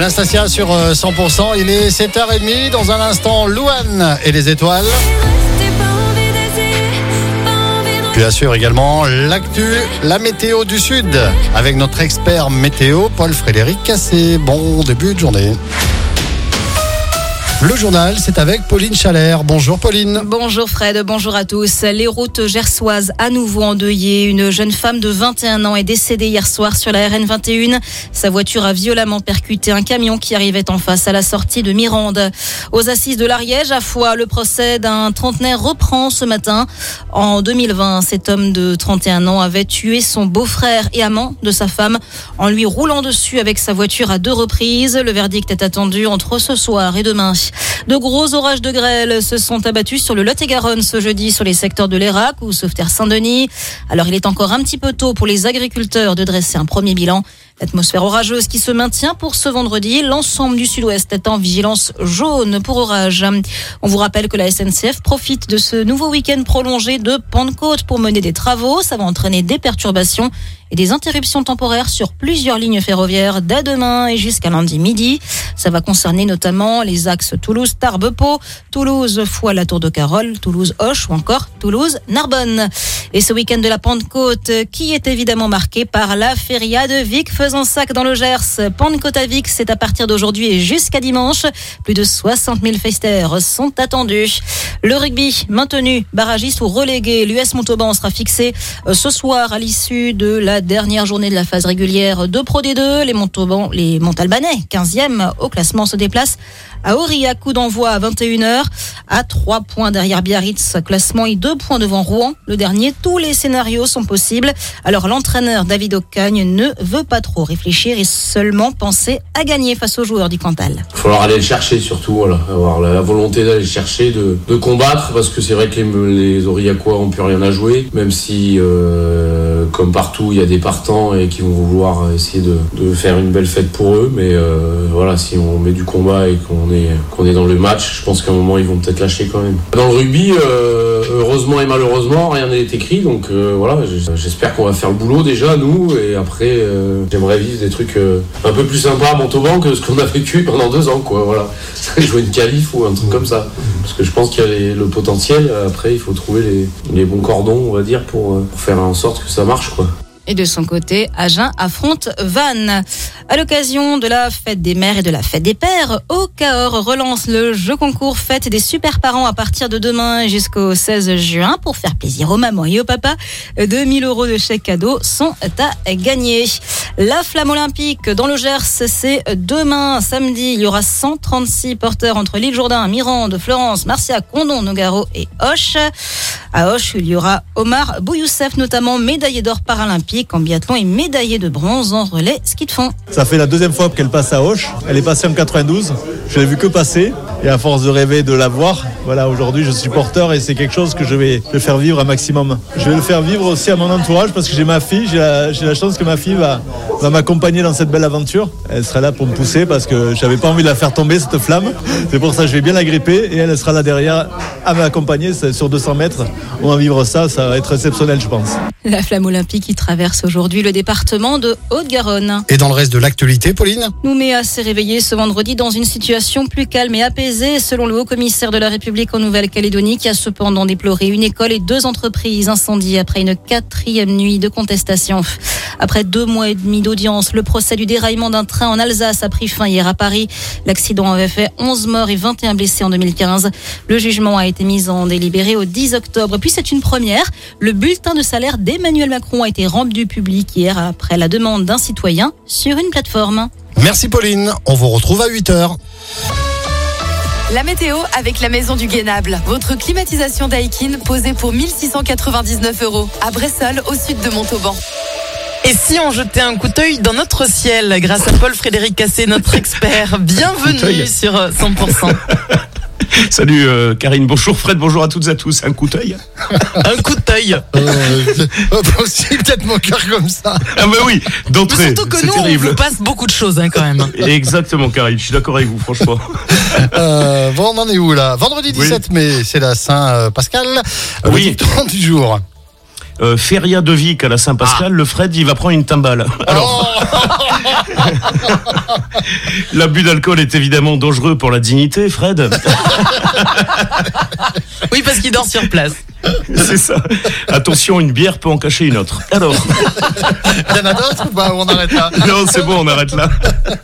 Anastasia sur euh, cent pour cent. Il est sept heures trente. Dans un instant, Louane et les étoiles. Puis assure également l'actu, la météo du Sud, avec notre expert météo, Paul-Frédéric Cassé. Bon début de journée. Le journal, c'est avec Pauline Chalère. Bonjour Pauline. Bonjour Fred, bonjour à tous. Les routes gersoises à nouveau endeuillées. Une jeune femme de vingt et un ans est décédée hier soir sur la R N vingt et un. Sa voiture a violemment percuté un camion qui arrivait en face à la sortie de Mirande. Aux assises de l'Ariège, à Foix, le procès d'un trentenaire reprend ce matin. En deux mille vingt, cet homme de trente et un ans avait tué son beau-frère et amant de sa femme en lui roulant dessus avec sa voiture à deux reprises. Le verdict est attendu entre ce soir et demain. De gros orages de grêle se sont abattus sur le Lot-et-Garonne ce jeudi sur les secteurs de l'Hérac ou Sauveterre-Saint-Denis. Alors il est encore un petit peu tôt pour les agriculteurs de dresser un premier bilan. L'atmosphère orageuse qui se maintient pour ce vendredi. L'ensemble du sud-ouest est en vigilance jaune pour orage. On vous rappelle que la S N C F profite de ce nouveau week-end prolongé de Pentecôte pour mener des travaux. Ça va entraîner des perturbations et des interruptions temporaires sur plusieurs lignes ferroviaires dès demain et jusqu'à lundi midi. Ça va concerner notamment les axes Toulouse-Tarbes-Pau, Toulouse-Foix-la Tour de Carole, Toulouse-Auch ou encore Toulouse-Narbonne. Et ce week-end de la Pentecôte qui est évidemment marqué par la feria de Vic-Fezensac dans le Gers. Pentecôte à Vic, c'est à partir d'aujourd'hui et jusqu'à dimanche. Plus de soixante mille festeurs sont attendus. Le rugby maintenu, barragiste ou relégué, l'U S Montauban sera fixé ce soir à l'issue de la dernière journée de la phase régulière de Pro D deux. Les Montauban, les Montalbanais, quinzième au classement, se déplacent à Aurillac, coup d'envoi à vingt et une heures, à trois points derrière Biarritz, classement et deux points devant Rouen. Le dernier, tous les scénarios sont possibles. Alors l'entraîneur David Ocagne ne veut pas trop réfléchir et seulement penser à gagner face aux joueurs du Cantal. Il va falloir aller le chercher surtout, voilà, avoir la volonté d'aller le chercher, de, de combattre, parce que c'est vrai que les, les Aurillacois n'ont plus rien à jouer, même si euh, comme partout il y a des partants et qui vont vouloir essayer de, de faire une belle fête pour eux, mais euh, voilà, si on met du combat et qu'on est, qu'on est dans le match, je pense qu'à un moment ils vont peut-être lâcher quand même. Dans le rugby, euh, heureusement et malheureusement, rien n'est écrit, donc euh, voilà, j'espère qu'on va faire le boulot déjà, nous, et après euh, j'aimerais vivre des trucs euh, un peu plus sympas à Montauban que ce qu'on a vécu pendant deux ans, quoi, voilà. Jouer une qualif ou un truc comme ça, parce que je pense qu'il y a les, le potentiel, après il faut trouver les, les bons cordons, on va dire, pour, pour faire en sorte que ça marche, quoi. Et de son côté, Agen affronte Vannes. À l'occasion de la fête des mères et de la fête des pères, Cahors relance le jeu concours Fête des super parents à partir de demain jusqu'au seize juin pour faire plaisir aux mamans et aux papas. deux mille euros de chèques cadeaux sont à gagner. La flamme olympique dans le Gers, c'est demain, samedi. Il y aura cent trente-six porteurs entre l'île Jourdain, Mirande, Florence, Marcia, Condon, Nogaro et Auch. À Auch, il y aura Omar Bouyoussef, notamment médaillé d'or paralympique en biathlon et médaillé de bronze en relais ski de fond. Ça fait la deuxième fois qu'elle passe à Auch. Elle est passée en quatre-vingt-douze. Je l'ai vu que passer. Et à force de rêver de la voir, voilà, aujourd'hui je suis porteur et c'est quelque chose que je vais, je vais faire vivre un maximum. Je vais le faire vivre aussi à mon entourage parce que j'ai ma fille, j'ai la, j'ai la chance que ma fille va, va m'accompagner dans cette belle aventure. Elle sera là pour me pousser parce que j'avais pas envie de la faire tomber, cette flamme. C'est pour ça que je vais bien la gripper et elle sera là derrière à m'accompagner sur deux cents mètres. On va vivre ça, ça va être exceptionnel, je pense. La flamme olympique qui traverse aujourd'hui le département de Haute-Garonne. Et dans le reste de l'actualité, Pauline ? Nouméa s'est réveillé ce vendredi dans une situation plus calme et apaisée, selon le haut-commissaire de la République en Nouvelle-Calédonie, qui a cependant déploré une école et deux entreprises incendiées après une quatrième nuit de contestation. Après deux mois et demi d'audience, le procès du déraillement d'un train en Alsace a pris fin hier à Paris. L'accident avait fait onze morts et vingt et un blessés en deux mille quinze. Le jugement a été mis en délibéré au dix octobre. Puis c'est une première. Le bulletin de salaire d'Emmanuel Macron a été rendu public hier après la demande d'un citoyen sur une plateforme. Merci Pauline, on vous retrouve à huit heures. La météo avec la Maison du Guénable. Votre climatisation Daikin posée pour mille six cent quatre-vingt-dix-neuf euros à Bressolles, au sud de Montauban. Et si on jetait un coup d'œil dans notre ciel grâce à Paul-Frédéric Cassé, notre expert. Bienvenue sur cent pour cent. Salut euh, Karine, bonjour Fred, bonjour à toutes et à tous. Un coup d'œil. Un coup d'œil. Euh, possible peut-être mon cœur comme ça. Ah bah oui, d'entrée. Mais surtout que c'est nous, terrible. on vous passe beaucoup de choses hein, quand même. Exactement Karine, je suis d'accord avec vous, franchement. Euh, bon, on en est où là ? Vendredi dix-sept oui. mai, c'est la Saint-Pascal. Le oui. dicton du jour. euh, Feria de Vic à la Saint-Pascal, ah. le Fred, il va prendre une timbale. Alors, oh l'abus d'alcool est évidemment dangereux pour la dignité, Fred. Oui, parce qu'il dort sur place. C'est ça. Attention, une bière peut en cacher une autre. Alors. Il y en a d'autres ou pas, ou on arrête là? Non, c'est bon, on arrête là.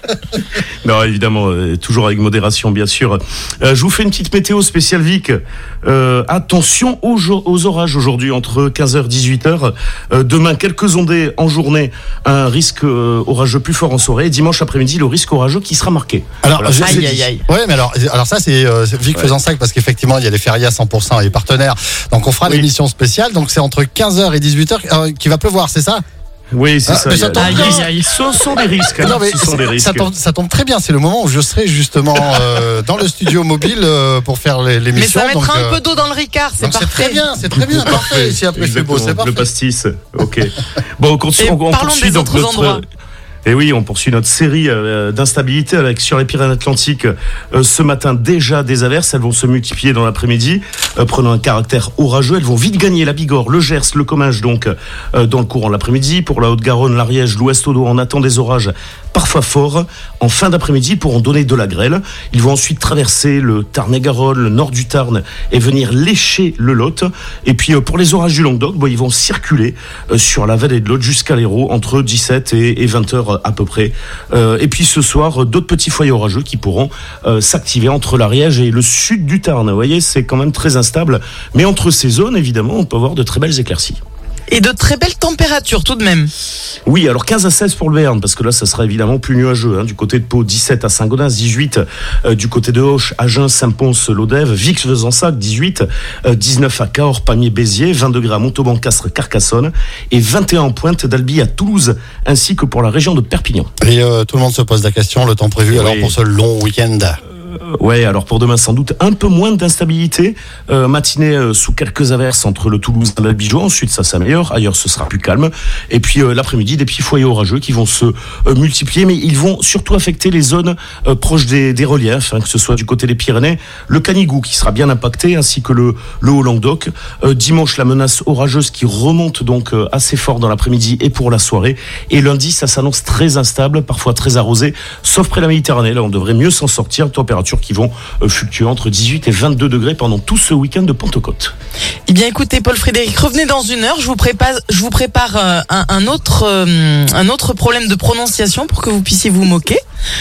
Non, évidemment, euh, toujours avec modération, bien sûr. Euh, je vous fais une petite météo spéciale Vic. Euh, attention aux, aux orages aujourd'hui entre quinze heures et dix-huit heures. Euh, demain, quelques ondées en journée, un risque euh, orageux plus fort en soirée. Et dimanche après-midi, le risque orageux qui sera marqué. Alors, voilà, aïe, aïe, aïe. Ouais, mais alors, alors ça, c'est euh, Vic ouais. faisant ça parce qu'effectivement, il y a les férias cent pour cent et les partenaires. Donc, on fera oui. l'émission spéciale. Donc, c'est entre quinze heures et dix-huit heures euh, qu'il va pleuvoir, c'est ça? Oui, c'est ah, ça. Mais ça, tombe bien. Ce sont des risques. Hein. Non, mais ce sont des risques. Ça, tombe, ça tombe très bien. C'est le moment où je serai justement euh, dans le studio mobile euh, pour faire l'émission. Mais ça mettra donc, un peu d'eau dans le Ricard, c'est parfait. C'est très bien, c'est très bien, parfait. Si après c'est beau, c'est parfait. Le pastis. Ok. Bon, on continue. On, on poursuit donc notre. Endroits. Et oui, on poursuit notre série euh, d'instabilité avec sur les Pyrénées-Atlantiques euh, ce matin déjà des averses. Elles vont se multiplier dans l'après-midi, euh, prenant un caractère orageux. Elles vont vite gagner la Bigorre, le Gers, le Comminges donc euh, dans le courant de l'après-midi. Pour la Haute-Garonne, l'Ariège, l'Ouest Audoin, on attend des orages parfois forts en fin d'après-midi pour en donner de la grêle. Ils vont ensuite traverser le Tarn-et-Garonne, le nord du Tarn et venir lécher le Lot. Et puis euh, pour les orages du Languedoc, bon, ils vont circuler euh, sur la vallée de Lot jusqu'à l'Hérault entre dix-sept et vingt heures à peu près. Euh, et puis ce soir, d'autres petits foyers orageux qui pourront euh, s'activer entre l'Ariège et le sud du Tarn. Vous voyez, c'est quand même très instable. Mais entre ces zones, évidemment, on peut avoir de très belles éclaircies. Et de très belles températures tout de même. Oui, alors quinze à seize pour le Béarn, parce que là, ça sera évidemment plus nuageux. Hein, du côté de Pau, dix-sept à Saint-Gaudens, dix-huit euh, du côté de Auch, Agen, Saint-Pons, Lodève, Vix-Fezensac, dix-huit, euh, dix-neuf à Cahors, Pamiers, Béziers, vingt degrés à Montauban, Castres, Carcassonne, et vingt et un en pointe d'Albi à Toulouse, ainsi que pour la région de Perpignan. Et euh, tout le monde se pose la question, le temps prévu oui. alors pour ce long week-end? Ouais, alors pour demain sans doute un peu moins d'instabilité, euh, matinée euh, sous quelques averses entre le Toulouse et l'Albigeois, ensuite ça s'améliore, ailleurs ce sera plus calme, et puis euh, l'après-midi des petits foyers orageux qui vont se euh, multiplier, mais ils vont surtout affecter les zones euh, proches des, des reliefs, hein, que ce soit du côté des Pyrénées, le Canigou qui sera bien impacté, ainsi que le, le Haut-Languedoc. Euh, dimanche, la menace orageuse qui remonte donc euh, assez fort dans l'après-midi et pour la soirée, et lundi ça s'annonce très instable, parfois très arrosé, sauf près de la Méditerranée, là on devrait mieux s'en sortir, température qui vont fluctuer entre dix-huit et vingt-deux degrés pendant tout ce week-end de Pentecôte. Eh bien, écoutez, Paul Frédéric, revenez dans une heure. Je vous prépare, je vous prépare euh, un, un autre, euh, un autre problème de prononciation pour que vous puissiez vous moquer.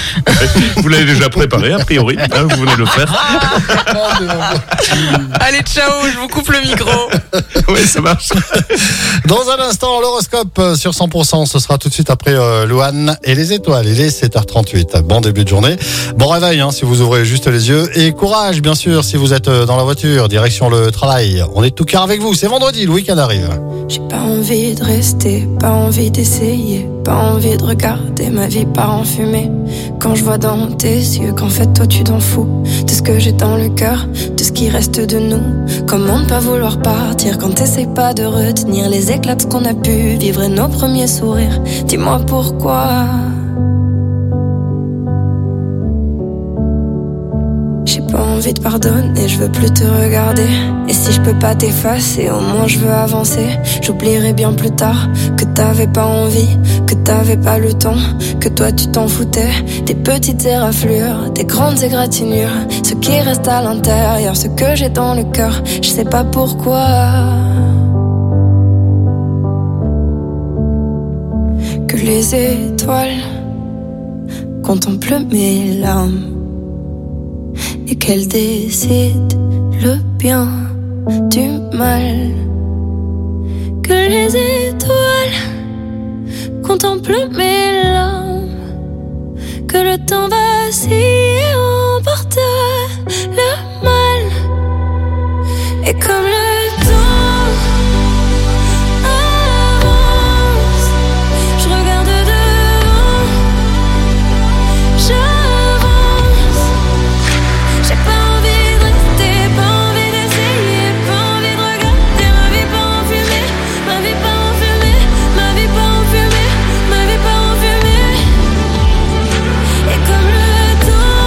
Vous l'avez déjà préparé, a priori. Hein, vous venez de le faire. Allez, ciao, je vous coupe le micro. Oui, ça marche. Dans un instant, l'horoscope sur cent pour cent, ce sera tout de suite après euh, Louane et les étoiles. Il est sept heures trente-huit. Bon début de journée. Bon réveil, hein, si vous ouvrez juste les yeux. Et courage, bien sûr, si vous êtes dans la voiture, direction le travail. On est tout cœur avec vous. C'est vendredi, le week-end arrive. J'ai pas envie de rester, pas envie d'essayer, pas envie de regarder ma vie part en fumée. Quand je vois dans tes yeux qu'en fait toi tu t'en fous de ce que j'ai dans le cœur, de ce qui reste de nous. Comment ne pas vouloir partir quand t'essayes pas de retenir les éclats de ce qu'on a pu vivre et nos premiers sourires. Dis-moi pourquoi. J'ai pas envie de pardonner, je veux plus te regarder. Et si je peux pas t'effacer, au moins je veux avancer. J'oublierai bien plus tard que t'avais pas envie, que t'avais pas le temps, que toi tu t'en foutais. Des petites éraflures, des grandes égratignures, ce qui reste à l'intérieur, ce que j'ai dans le cœur, je sais pas pourquoi. Que les étoiles contemplent mes larmes et qu'elle décide le bien du mal. Que les étoiles contemplent mes larmes, que le temps vacille et emporte le mal. Et comme le temps avance, je regarde devant, je et comme le temps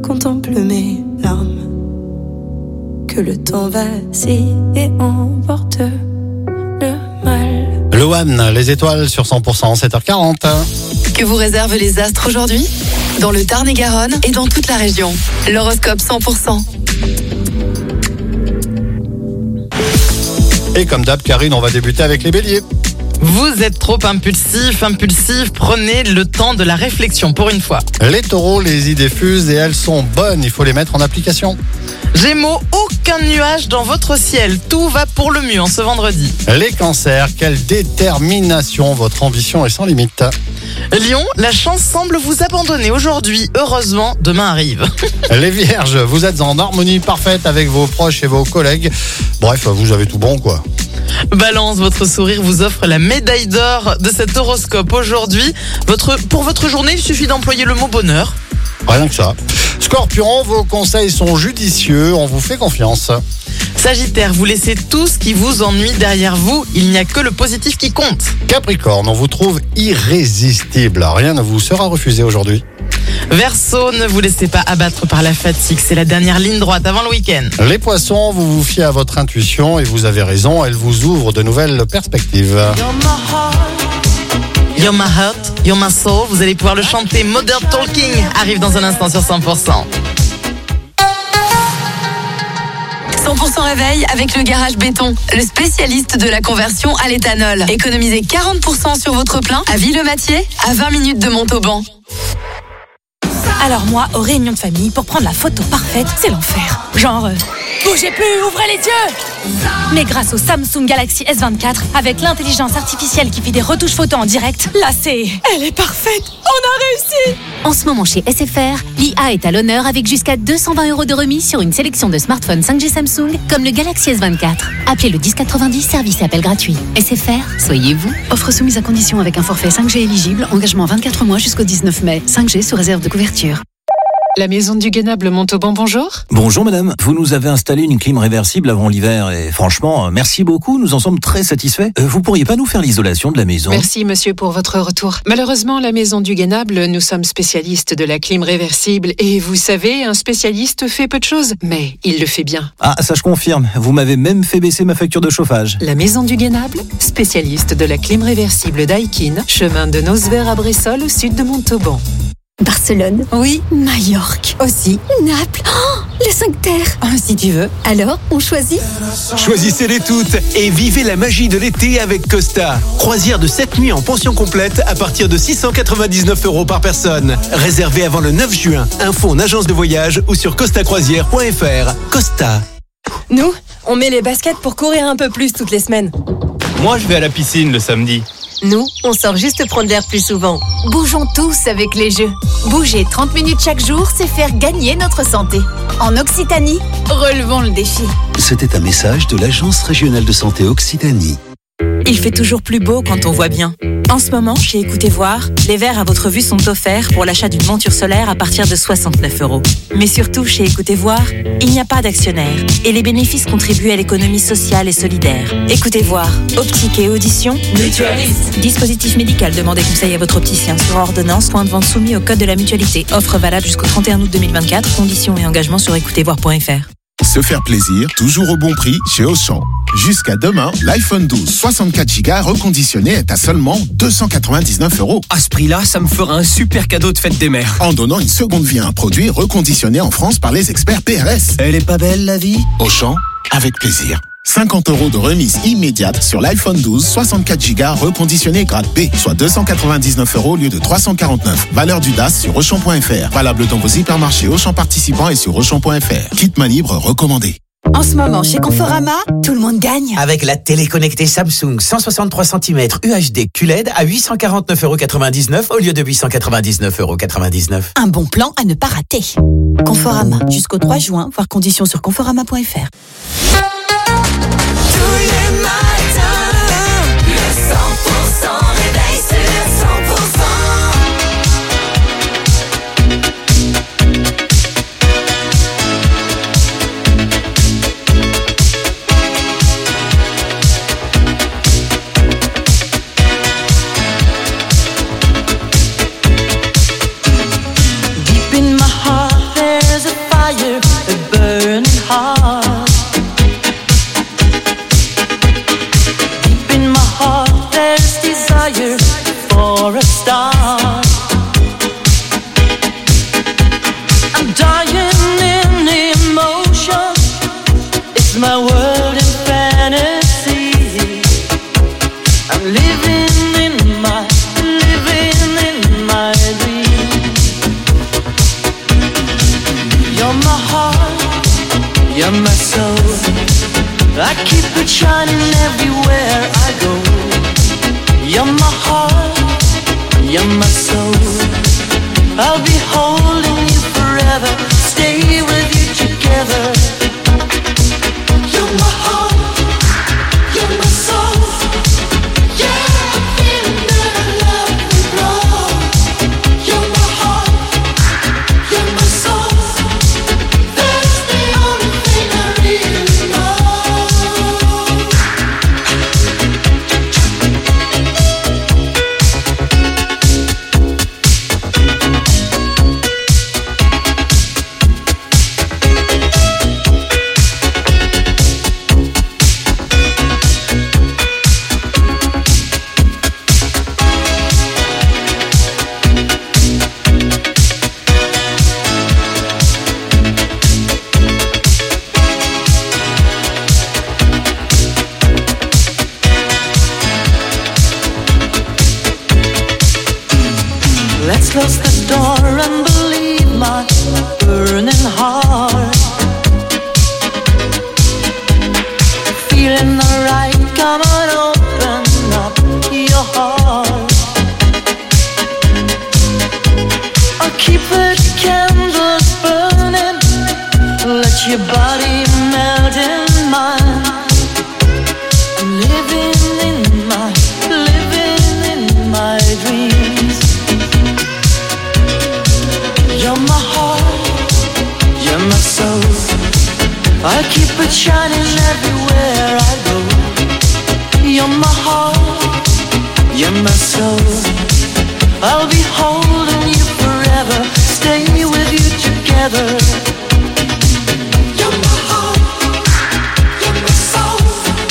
contemple mes larmes. Que le temps vacille et emporte le mal. Loan, les étoiles sur cent pour cent, sept heures quarante. Que vous réservent les astres aujourd'hui ? Dans le Tarn-et-Garonne et dans toute la région. L'horoscope cent pour cent. Et comme d'hab, Karine, on va débuter avec les béliers. Vous êtes trop impulsif, impulsif, prenez le temps de la réflexion pour une fois. Les taureaux, les idées fusent et elles sont bonnes, il faut les mettre en application. Gémeaux, aucun nuage dans votre ciel, tout va pour le mieux en ce vendredi. Les cancers, quelle détermination, votre ambition est sans limite. Lion, la chance semble vous abandonner aujourd'hui, heureusement, demain arrive. Les vierges, vous êtes en harmonie parfaite avec vos proches et vos collègues, bref, vous avez tout bon quoi. Balance, votre sourire vous offre la médaille d'or de cet horoscope aujourd'hui. Votre, pour votre journée, il suffit d'employer le mot bonheur. Rien que ça. Scorpion, vos conseils sont judicieux, on vous fait confiance. Sagittaire, vous laissez tout ce qui vous ennuie derrière vous, il n'y a que le positif qui compte. Capricorne, on vous trouve irrésistible, rien ne vous sera refusé aujourd'hui. Verseau, ne vous laissez pas abattre par la fatigue, c'est la dernière ligne droite avant le week-end. Les poissons, vous vous fiez à votre intuition et vous avez raison, elle vous ouvre de nouvelles perspectives. You're my heart, you're my soul, vous allez pouvoir le chanter. Modern Talking arrive dans un instant sur cent pour cent. cent pour cent réveil avec le Garage Béton, le spécialiste de la conversion à l'éthanol. Économisez quarante pour cent sur votre plein à Villematier, à vingt minutes de Montauban. Alors moi, aux réunions de famille, pour prendre la photo parfaite, c'est l'enfer. Genre, euh, bougez plus, ouvrez les yeux. Mais grâce au Samsung Galaxy S vingt-quatre, avec l'intelligence artificielle qui fait des retouches photos en direct, là c'est... Elle est parfaite. On a réussi. En ce moment chez S F R, l'I A est à l'honneur avec jusqu'à deux cent vingt euros de remise sur une sélection de smartphones cinq G Samsung, comme le Galaxy S vingt-quatre. Appelez le dix quatre-vingt-dix, service et appel gratuit. S F R, soyez vous. Offre soumise à condition avec un forfait cinq G éligible, engagement vingt-quatre mois jusqu'au dix-neuf mai. cinq G sous réserve de couverture. La maison du Guénable Montauban, bonjour. Bonjour madame, vous nous avez installé une clim réversible avant l'hiver et franchement, merci beaucoup, nous en sommes très satisfaits. Euh, vous pourriez pas nous faire l'isolation de la maison ? Merci monsieur pour votre retour. Malheureusement, la maison du Guénable, nous sommes spécialistes de la clim réversible et vous savez, un spécialiste fait peu de choses, mais il le fait bien. Ah, ça je confirme, vous m'avez même fait baisser ma facture de chauffage. La maison du Guénable, spécialiste de la clim réversible Daikin, chemin de Nosver à Bressol au sud de Montauban. Barcelone. Oui. Majorque. Aussi. Naples. Oh, les cinq terres. Oh, si tu veux. Alors, on choisit ? Choisissez-les toutes et vivez la magie de l'été avec Costa. Croisière de sept nuits en pension complète à partir de six cent quatre-vingt-dix-neuf euros par personne. Réservé avant le neuf juin. Info en agence de voyage ou sur costa croisière point f r. Costa. Nous, on met les baskets pour courir un peu plus toutes les semaines. Moi, je vais à la piscine le samedi. Nous, on sort juste prendre l'air plus souvent. Bougeons tous avec les jeux. Bouger trente minutes chaque jour, c'est faire gagner notre santé. En Occitanie, relevons le défi. C'était un message de l'Agence régionale de santé Occitanie. Il fait toujours plus beau quand on voit bien. En ce moment, chez Écoutez Voir, les verres à votre vue sont offerts pour l'achat d'une monture solaire à partir de soixante-neuf euros. Mais surtout, chez Écoutez Voir, il n'y a pas d'actionnaire et les bénéfices contribuent à l'économie sociale et solidaire. Écoutez Voir, optique et audition, mutualiste. Dispositif médical, demandez conseil à votre opticien sur ordonnance, point de vente soumis au code de la mutualité. Offre valable jusqu'au trente et un août deux mille vingt-quatre, conditions et engagements sur écoutez voir point f r. Se faire plaisir, toujours au bon prix chez Auchan. Jusqu'à demain, l'iPhone douze soixante-quatre giga reconditionné est à seulement deux cent quatre-vingt-dix-neuf euros. À ce prix-là, ça me fera un super cadeau de fête des mères. En donnant une seconde vie à un produit reconditionné en France par les experts P R S. Elle est pas belle la vie ? Auchan, avec plaisir. cinquante euros de remise immédiate sur l'iPhone douze soixante-quatre giga reconditionné grade B, soit deux cent quatre-vingt-dix-neuf euros au lieu de trois cent quarante-neuf. Valeur du D A S sur Auchan point f r. Valable dans vos hypermarchés Auchan participants et sur Auchan point f r. Kit main libre recommandé. En ce moment, chez Conforama, tout le monde gagne. Avec la télé connectée Samsung cent soixante-trois centimètres U H D Q L E D à huit cent quarante-neuf euros quatre-vingt-dix-neuf au lieu de huit cent quatre-vingt-dix-neuf euros quatre-vingt-dix-neuf. Un bon plan à ne pas rater. Conforama, jusqu'au trois juin, voir conditions sur conforama point f r. There's It's my world in fantasy. I'm living in my, living in my dream. You're my heart, you're my soul. I keep it shining everywhere I go. You're my heart, you're my soul. I'll be holding you forever, stay with you together. You're my heart, you're my soul. Yeah, I'm feeling that I love you, bro. You're my heart, you're my soul. That's the only thing I really know. Let's close the door and believe my burning heart. Feeling alright, come on, open up your heart. I'll keep the candles burning, let your body melt in mine. I'm living in my, living in my dreams. You're my heart, you're my soul. I keep it shining everywhere I go. You're my heart, you're my soul. I'll be holding you forever, stay with you together. You're my heart, you're my soul.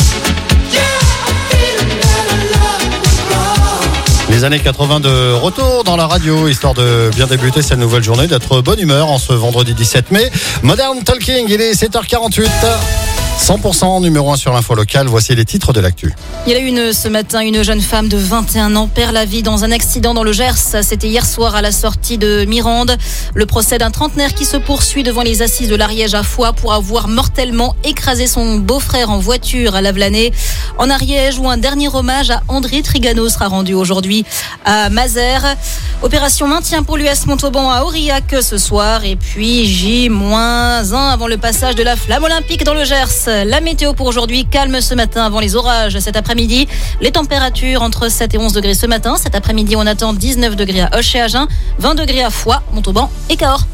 Yeah, I'm feeling that I love you, bro. Les années quatre-vingts de retour dans la radio, histoire de bien débuter cette nouvelle journée, d'être bonne humeur en ce vendredi dix-sept mai. Modern Talking, il est sept heures quarante-huit. cent pour cent numéro un sur l'info locale, voici les titres de l'actu. Il y a eu une ce matin, une jeune femme de vingt et un ans perd la vie dans un accident dans le Gers. C'était hier soir à la sortie de Mirande. Le procès d'un trentenaire qui se poursuit devant les assises de l'Ariège à Foix pour avoir mortellement écrasé son beau-frère en voiture à Lavelanet. En Ariège, où un dernier hommage à André Trigano sera rendu aujourd'hui à Mazères. Opération maintien pour l'U S Montauban à Aurillac ce soir. Et puis J un avant le passage de la flamme olympique dans le Gers. La météo pour aujourd'hui, calme ce matin avant les orages cet après-midi. Les températures entre sept et onze degrés ce matin. Cet après-midi, on attend dix-neuf degrés à Auch et Agen, vingt degrés à Foix, Montauban et Cahors.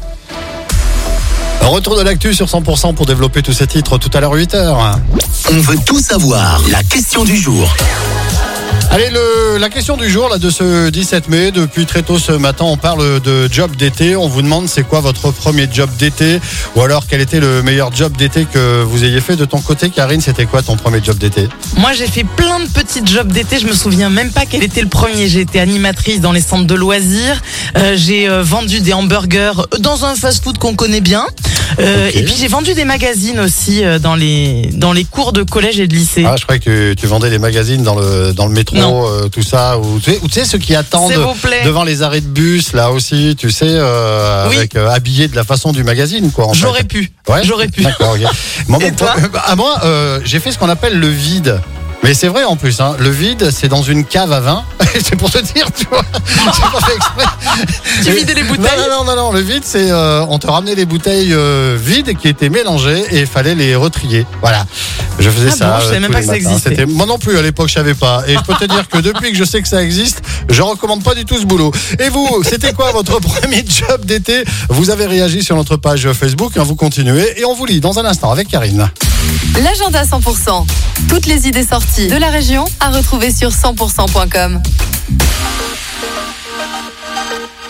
Retour de l'actu sur cent pour cent pour développer tous ces titres tout à l'heure huit heures. On veut tout savoir. La question du jour. Allez, le, la question du jour là, de ce dix-sept mai, depuis très tôt ce matin, on parle de job d'été. On vous demande c'est quoi votre premier job d'été, ou alors quel était le meilleur job d'été que vous ayez fait de ton côté. Karine, c'était quoi ton premier job d'été? Moi, j'ai fait plein de petits jobs d'été. Je me souviens même pas quel était le premier. J'ai été animatrice dans les centres de loisirs. Euh, j'ai euh, vendu des hamburgers dans un fast-food qu'on connaît bien. Euh, okay. Et puis j'ai vendu des magazines aussi euh, dans les dans les cours de collège et de lycée. Ah, je croyais que tu, tu vendais des magazines dans le dans le métro, euh, tout ça. Ou tu sais, ou tu sais ceux qui attendent devant les arrêts de bus, là aussi, tu sais, euh, oui. avec euh, habillés de la façon du magazine, quoi. En J'aurais fait. pu. Ouais. J'aurais pu. D'accord. Okay. Bon, et bon, toi à moi, euh, j'ai fait ce qu'on appelle le vide. Mais c'est vrai en plus, hein. Le vide, c'est dans une cave à vin. C'est pour te dire, tu vois. J'ai pas fait exprès. Tu vidais les bouteilles? Non, non, non, non. Le vide, c'est euh, on te ramenait les bouteilles euh, vides qui étaient mélangées et il fallait les retrier. Voilà. Je faisais ah ça. Bon, je savais même pas que ça existait. C'était... Moi non plus à l'époque, je savais pas. Et je peux te dire que depuis que je sais que ça existe, je recommande pas du tout ce boulot. Et vous, c'était quoi votre premier job d'été? Vous avez réagi sur notre page Facebook. Hein, vous continuez et on vous lit dans un instant avec Karine. L'agenda cent pour cent. Toutes les idées sorties de la région à retrouver sur cent pour cent point com.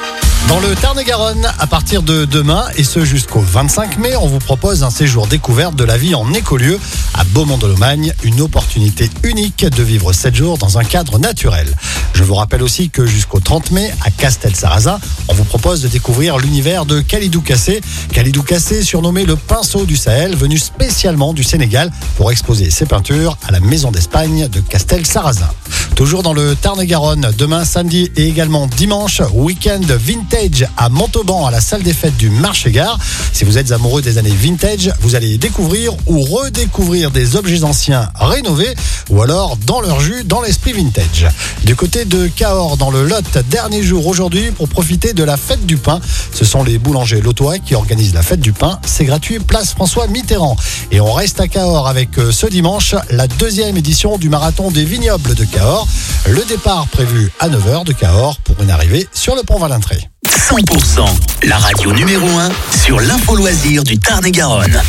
Dans le Tarn-et-Garonne, à partir de demain et ce jusqu'au vingt-cinq mai, on vous propose un séjour découverte de la vie en écolieu à Beaumont-de-Lomagne, une opportunité unique de vivre sept jours dans un cadre naturel. Je vous rappelle aussi que jusqu'au trente mai, à Castelsarrasin, on vous propose de découvrir l'univers de Khalidou Kassé. Khalidou Kassé, surnommé le pinceau du Sahel, venu spécialement du Sénégal pour exposer ses peintures à la Maison d'Espagne de Castelsarrasin. Toujours dans le Tarn-et-Garonne, demain samedi et également dimanche, week-end vintage à Montauban, à la salle des fêtes du Marché-Gare. Si vous êtes amoureux des années vintage, vous allez découvrir ou redécouvrir des objets anciens rénovés ou alors dans leur jus, dans l'esprit vintage. Du côté de Cahors, dans le Lot, dernier jour aujourd'hui pour profiter de la fête du pain. Ce sont les boulangers Lotois qui organisent la fête du pain. C'est gratuit, place François Mitterrand. Et on reste à Cahors avec ce dimanche la deuxième édition du marathon des vignobles de Cahors. Le départ prévu à neuf heures de Cahors pour une arrivée sur le pont Valentré. cent pour cent, la radio numéro un sur l'info loisir du Tarn-et-Garonne.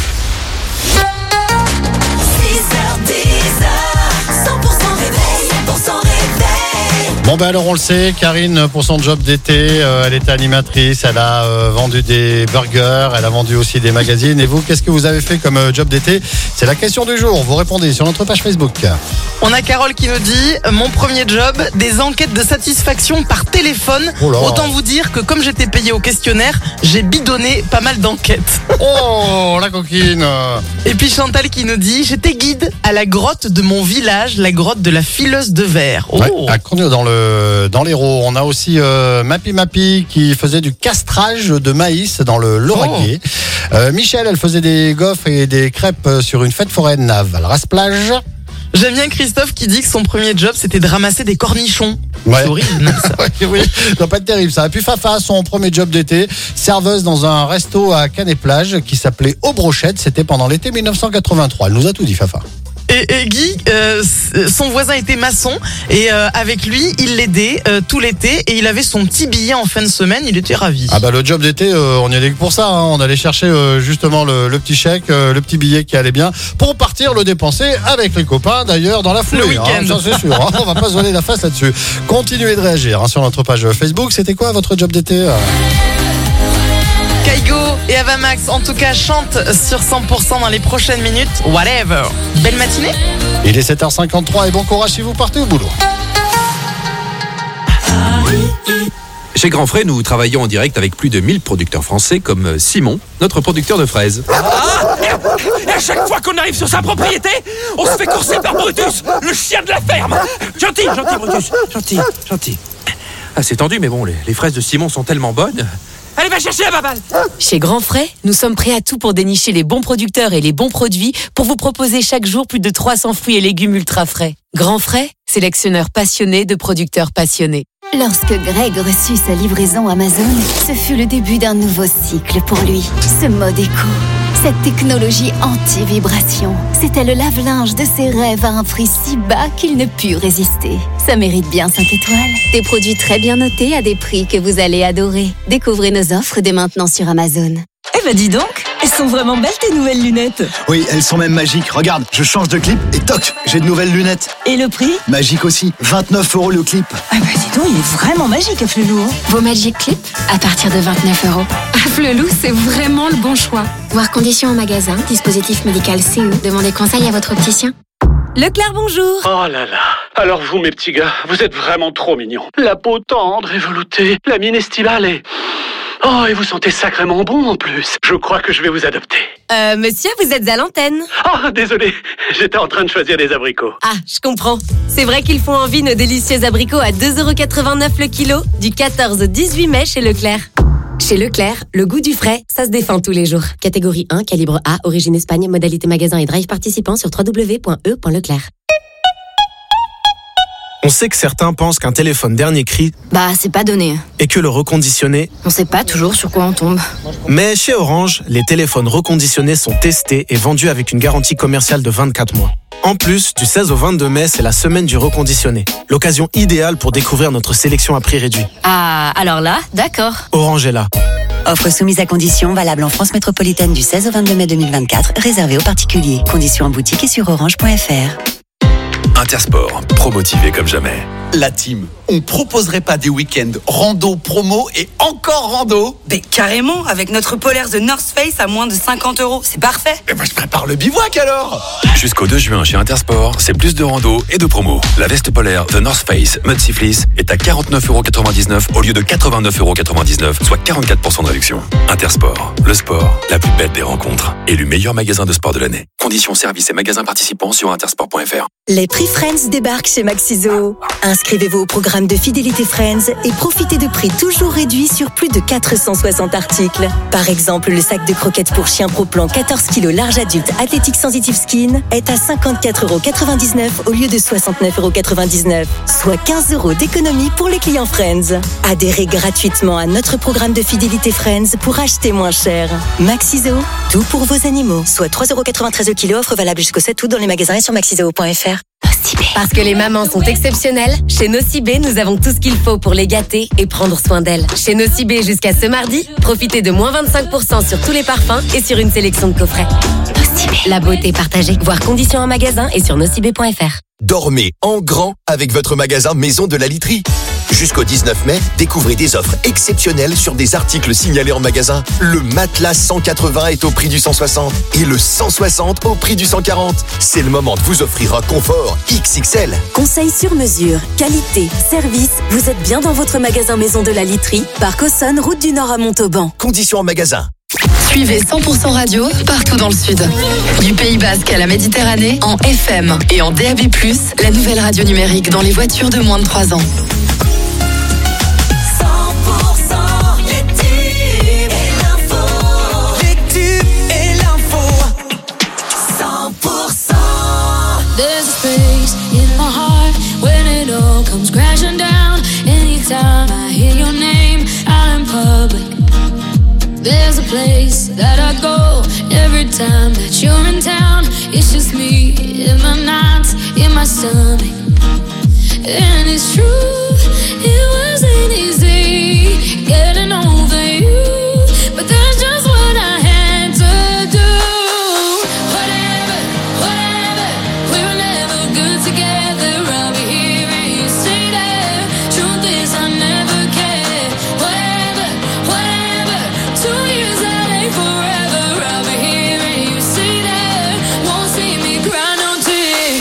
Bon ben alors on le sait, Karine pour son job d'été, euh, elle était animatrice, elle a euh, vendu des burgers, elle a vendu aussi des magazines. Et vous, qu'est-ce que vous avez fait comme euh, job d'été? C'est la question du jour, vous répondez sur notre page Facebook. On a Carole qui nous dit, mon premier job, des enquêtes de satisfaction par téléphone. Oh là. Autant vous dire que comme j'étais payé au questionnaire, j'ai bidonné pas mal d'enquêtes. Oh la coquine. Et puis Chantal qui nous dit, j'étais guide à la grotte de mon village, la grotte de la fileuse de verre. Oh. Ouais, à Courneuve dans le dans l'Hérault. On a aussi euh, Mappy Mappy qui faisait du castrage de maïs dans le Lauragais. Oh. Euh, Michel, elle faisait des gaufres et des crêpes sur une fête foraine à Valras-Plage. J'aime bien Christophe qui dit que son premier job c'était de ramasser des cornichons. Ouais. C'est horrible, non, ça. Oui, oui, ça doit pas être terrible ça. Et puis Fafa, son premier job d'été, serveuse dans un resto à Canet-Plage qui s'appelait Aux Brochettes. C'était pendant l'été dix-neuf cent quatre-vingt-trois. Elle nous a tout dit, Fafa. Et, et Guy, euh, son voisin était maçon et euh, avec lui, il l'aidait euh, tout l'été et il avait son petit billet en fin de semaine, il était ravi. Ah bah le job d'été, euh, on y allait que pour ça, hein. On allait chercher euh, justement le, le petit chèque, euh, le petit billet qui allait bien pour partir le dépenser avec les copains d'ailleurs dans la foulée. Le week-end. Hein, ça c'est sûr, hein. On va pas se voler la face là-dessus. Continuez de réagir hein, sur notre page Facebook. C'était quoi votre job d'été? Kaigo et Avamax, en tout cas, chantent sur cent pour cent dans les prochaines minutes. Whatever. Belle matinée. Il est sept heures cinquante-trois et bon courage si vous partez au boulot. Chez Grand Frais, nous travaillons en direct avec plus de mille producteurs français comme Simon, notre producteur de fraises. Ah, et à chaque fois qu'on arrive sur sa propriété, on se fait courser par Brutus, le chien de la ferme. Gentil, gentil Brutus, gentil, gentil. Ah, c'est tendu, mais bon, les, les fraises de Simon sont tellement bonnes. Allez, va chercher la baballe. Chez Grand Frais, nous sommes prêts à tout pour dénicher les bons producteurs et les bons produits pour vous proposer chaque jour plus de trois cents fruits et légumes ultra frais. Grand Frais, sélectionneur passionné de producteurs passionnés. Lorsque Greg reçut sa livraison Amazon, ce fut le début d'un nouveau cycle pour lui. Ce mode éco, cette technologie anti-vibration, c'était le lave-linge de ses rêves à un prix si bas qu'il ne put résister. Ça mérite bien cinq étoiles. Des produits très bien notés à des prix que vous allez adorer. Découvrez nos offres dès maintenant sur Amazon. Eh ben dis donc, elles sont vraiment belles tes nouvelles lunettes. Oui, elles sont même magiques. Regarde, je change de clip et toc, j'ai de nouvelles lunettes. Et le prix? Magique aussi, vingt-neuf euros le clip. Ah bah dis donc, il est vraiment magique Afflelou. Hein. Vos Magic Clips à partir de vingt-neuf euros. Afflelou, c'est vraiment le bon choix. Voir conditions en magasin, dispositif médical C E. Demandez conseil à votre opticien. Leclerc, bonjour. Oh là là. Alors vous, mes petits gars, vous êtes vraiment trop mignons. La peau tendre et veloutée, la mine estivale et... Oh, et vous sentez sacrément bon en plus. Je crois que je vais vous adopter. Euh, monsieur, vous êtes à l'antenne. Oh, désolé, j'étais en train de choisir des abricots. Ah, je comprends. C'est vrai qu'ils font envie nos délicieux abricots à deux euros quatre-vingt-neuf le kilo, du quatorze au dix-huit mai chez Leclerc. Chez Leclerc, le goût du frais, ça se défend tous les jours. Catégorie un, calibre A, origine Espagne, modalité magasin et drive participant sur w w w point e point leclerc. On sait que certains pensent qu'un téléphone dernier cri, bah c'est pas donné. Et que le reconditionné, on sait pas toujours sur quoi on tombe. Mais chez Orange, les téléphones reconditionnés sont testés et vendus avec une garantie commerciale de vingt-quatre mois. En plus, du seize au vingt-deux mai, c'est la semaine du reconditionné. L'occasion idéale pour découvrir notre sélection à prix réduit. Ah, alors là, d'accord. Orange est là. Offre soumise à conditions, valable en France métropolitaine du seize au vingt-deux mai deux mille vingt-quatre, réservée aux particuliers. Conditions en boutique et sur orange point f r. Intersport, promotivé comme jamais. La team, on proposerait pas des week-ends rando, promo et encore rando? Mais carrément, avec notre polaire The North Face à moins de cinquante euros, c'est parfait. Eh ben je prépare le bivouac alors. Jusqu'au deux juin chez Intersport, c'est plus de rando et de promo. La veste polaire The North Face Mud Sea Fleece est à quarante-neuf euros quatre-vingt-dix-neuf au lieu de quatre-vingt-neuf euros quatre-vingt-dix-neuf, soit quarante-quatre pour cent de réduction. Intersport, le sport, la plus belle des rencontres. Élu meilleur magasin de sport de l'année. Conditions, services et magasins participants sur intersport point f r. Les prix Friends débarquent chez Maxiso. Inscrivez-vous au programme de fidélité Friends et profitez de prix toujours réduits sur plus de quatre cent soixante articles. Par exemple, le sac de croquettes pour chien Pro Plan quatorze kilos large adulte Athletic Sensitive Skin est à cinquante-quatre euros quatre-vingt-dix-neuf au lieu de soixante-neuf euros quatre-vingt-dix-neuf, soit quinze euros d'économie pour les clients Friends. Adhérez gratuitement à notre programme de fidélité Friends pour acheter moins cher. Maxiso, tout pour vos animaux. Soit trois euros quatre-vingt-treize au kilo, offre valable jusqu'au sept août dans les magasins et sur maxiso point f r. Parce que les mamans sont exceptionnelles, chez Nocibé, nous avons tout ce qu'il faut pour les gâter et prendre soin d'elles. Chez Nocibé, jusqu'à ce mardi, profitez de moins vingt-cinq pour cent sur tous les parfums et sur une sélection de coffrets. Nocibé. La beauté partagée. Voir conditions en magasin et sur nocibé point f r. Dormez en grand avec votre magasin Maison de la Literie. Jusqu'au dix-neuf mai, découvrez des offres exceptionnelles sur des articles signalés en magasin. Le matelas cent quatre-vingts est au prix du cent soixante et le cent soixante au prix du cent quarante. C'est le moment de vous offrir un confort X X L. Conseils sur mesure, qualité, service, vous êtes bien dans votre magasin Maison de la Literie, Parc Auxonne, route du Nord à Montauban. Conditions en magasin. Suivez cent pour cent radio partout dans le Sud. Du Pays Basque à la Méditerranée, en F M et en D A B plus, la nouvelle radio numérique dans les voitures de moins de trois ans. cent pour cent les tubes et l'info. Les tubes et l'info. cent pour cent. There's a space in my heart when it all comes crashing down. Anytime I hear your name out in public. There's a place that I go every time that you're in town. It's just me in my nights, in my stomach. And it's true, it wasn't easy getting over you, but that's just what I had to do. Whatever, whatever, we were never good together. I'll be here and you stay there. Truth is I never cared. Whatever, whatever, two years that ain't forever. I'll be here and you stay there. Won't see me cry no tears.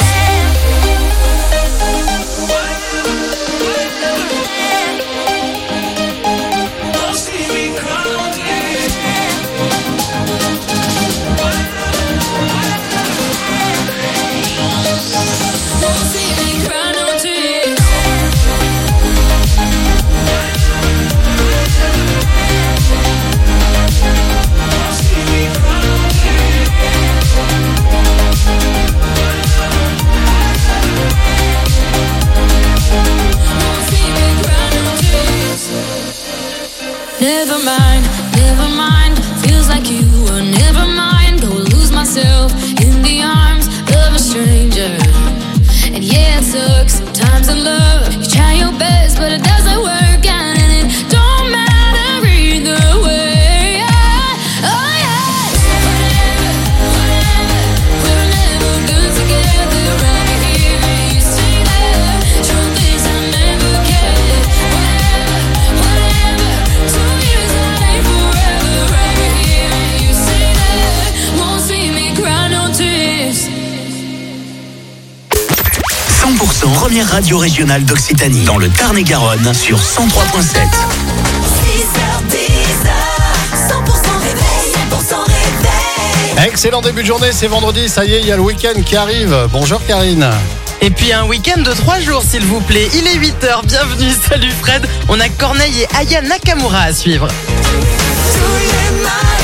Never mind, never mind. Feels like you were never mine. Go lose myself in the arms of a stranger. And yeah, it sucks sometimes in love. You try your best, but it doesn't work out, and it don't matter either way. Yeah. Oh yeah. Whatever, whatever. We were never good together. I'll be here and you stay there. Truth is I never cared. Whatever, whatever. Two years that ain't forever. I'll be here and you stay there. Won't see me cry no tears. cent pour cent première radio régionale d'Occitanie dans le Tarn-et-Garonne sur cent trois virgule sept. six heures dix, cent pour cent réveil, cent pour cent réveil. Excellent début de journée, c'est vendredi, ça y est, il y a le week-end qui arrive. Bonjour Karine. Et puis un week-end de trois jours s'il vous plaît. Il est huit heures, bienvenue, salut Fred. On a Corneille et Aya Nakamura à suivre. Tous les matins.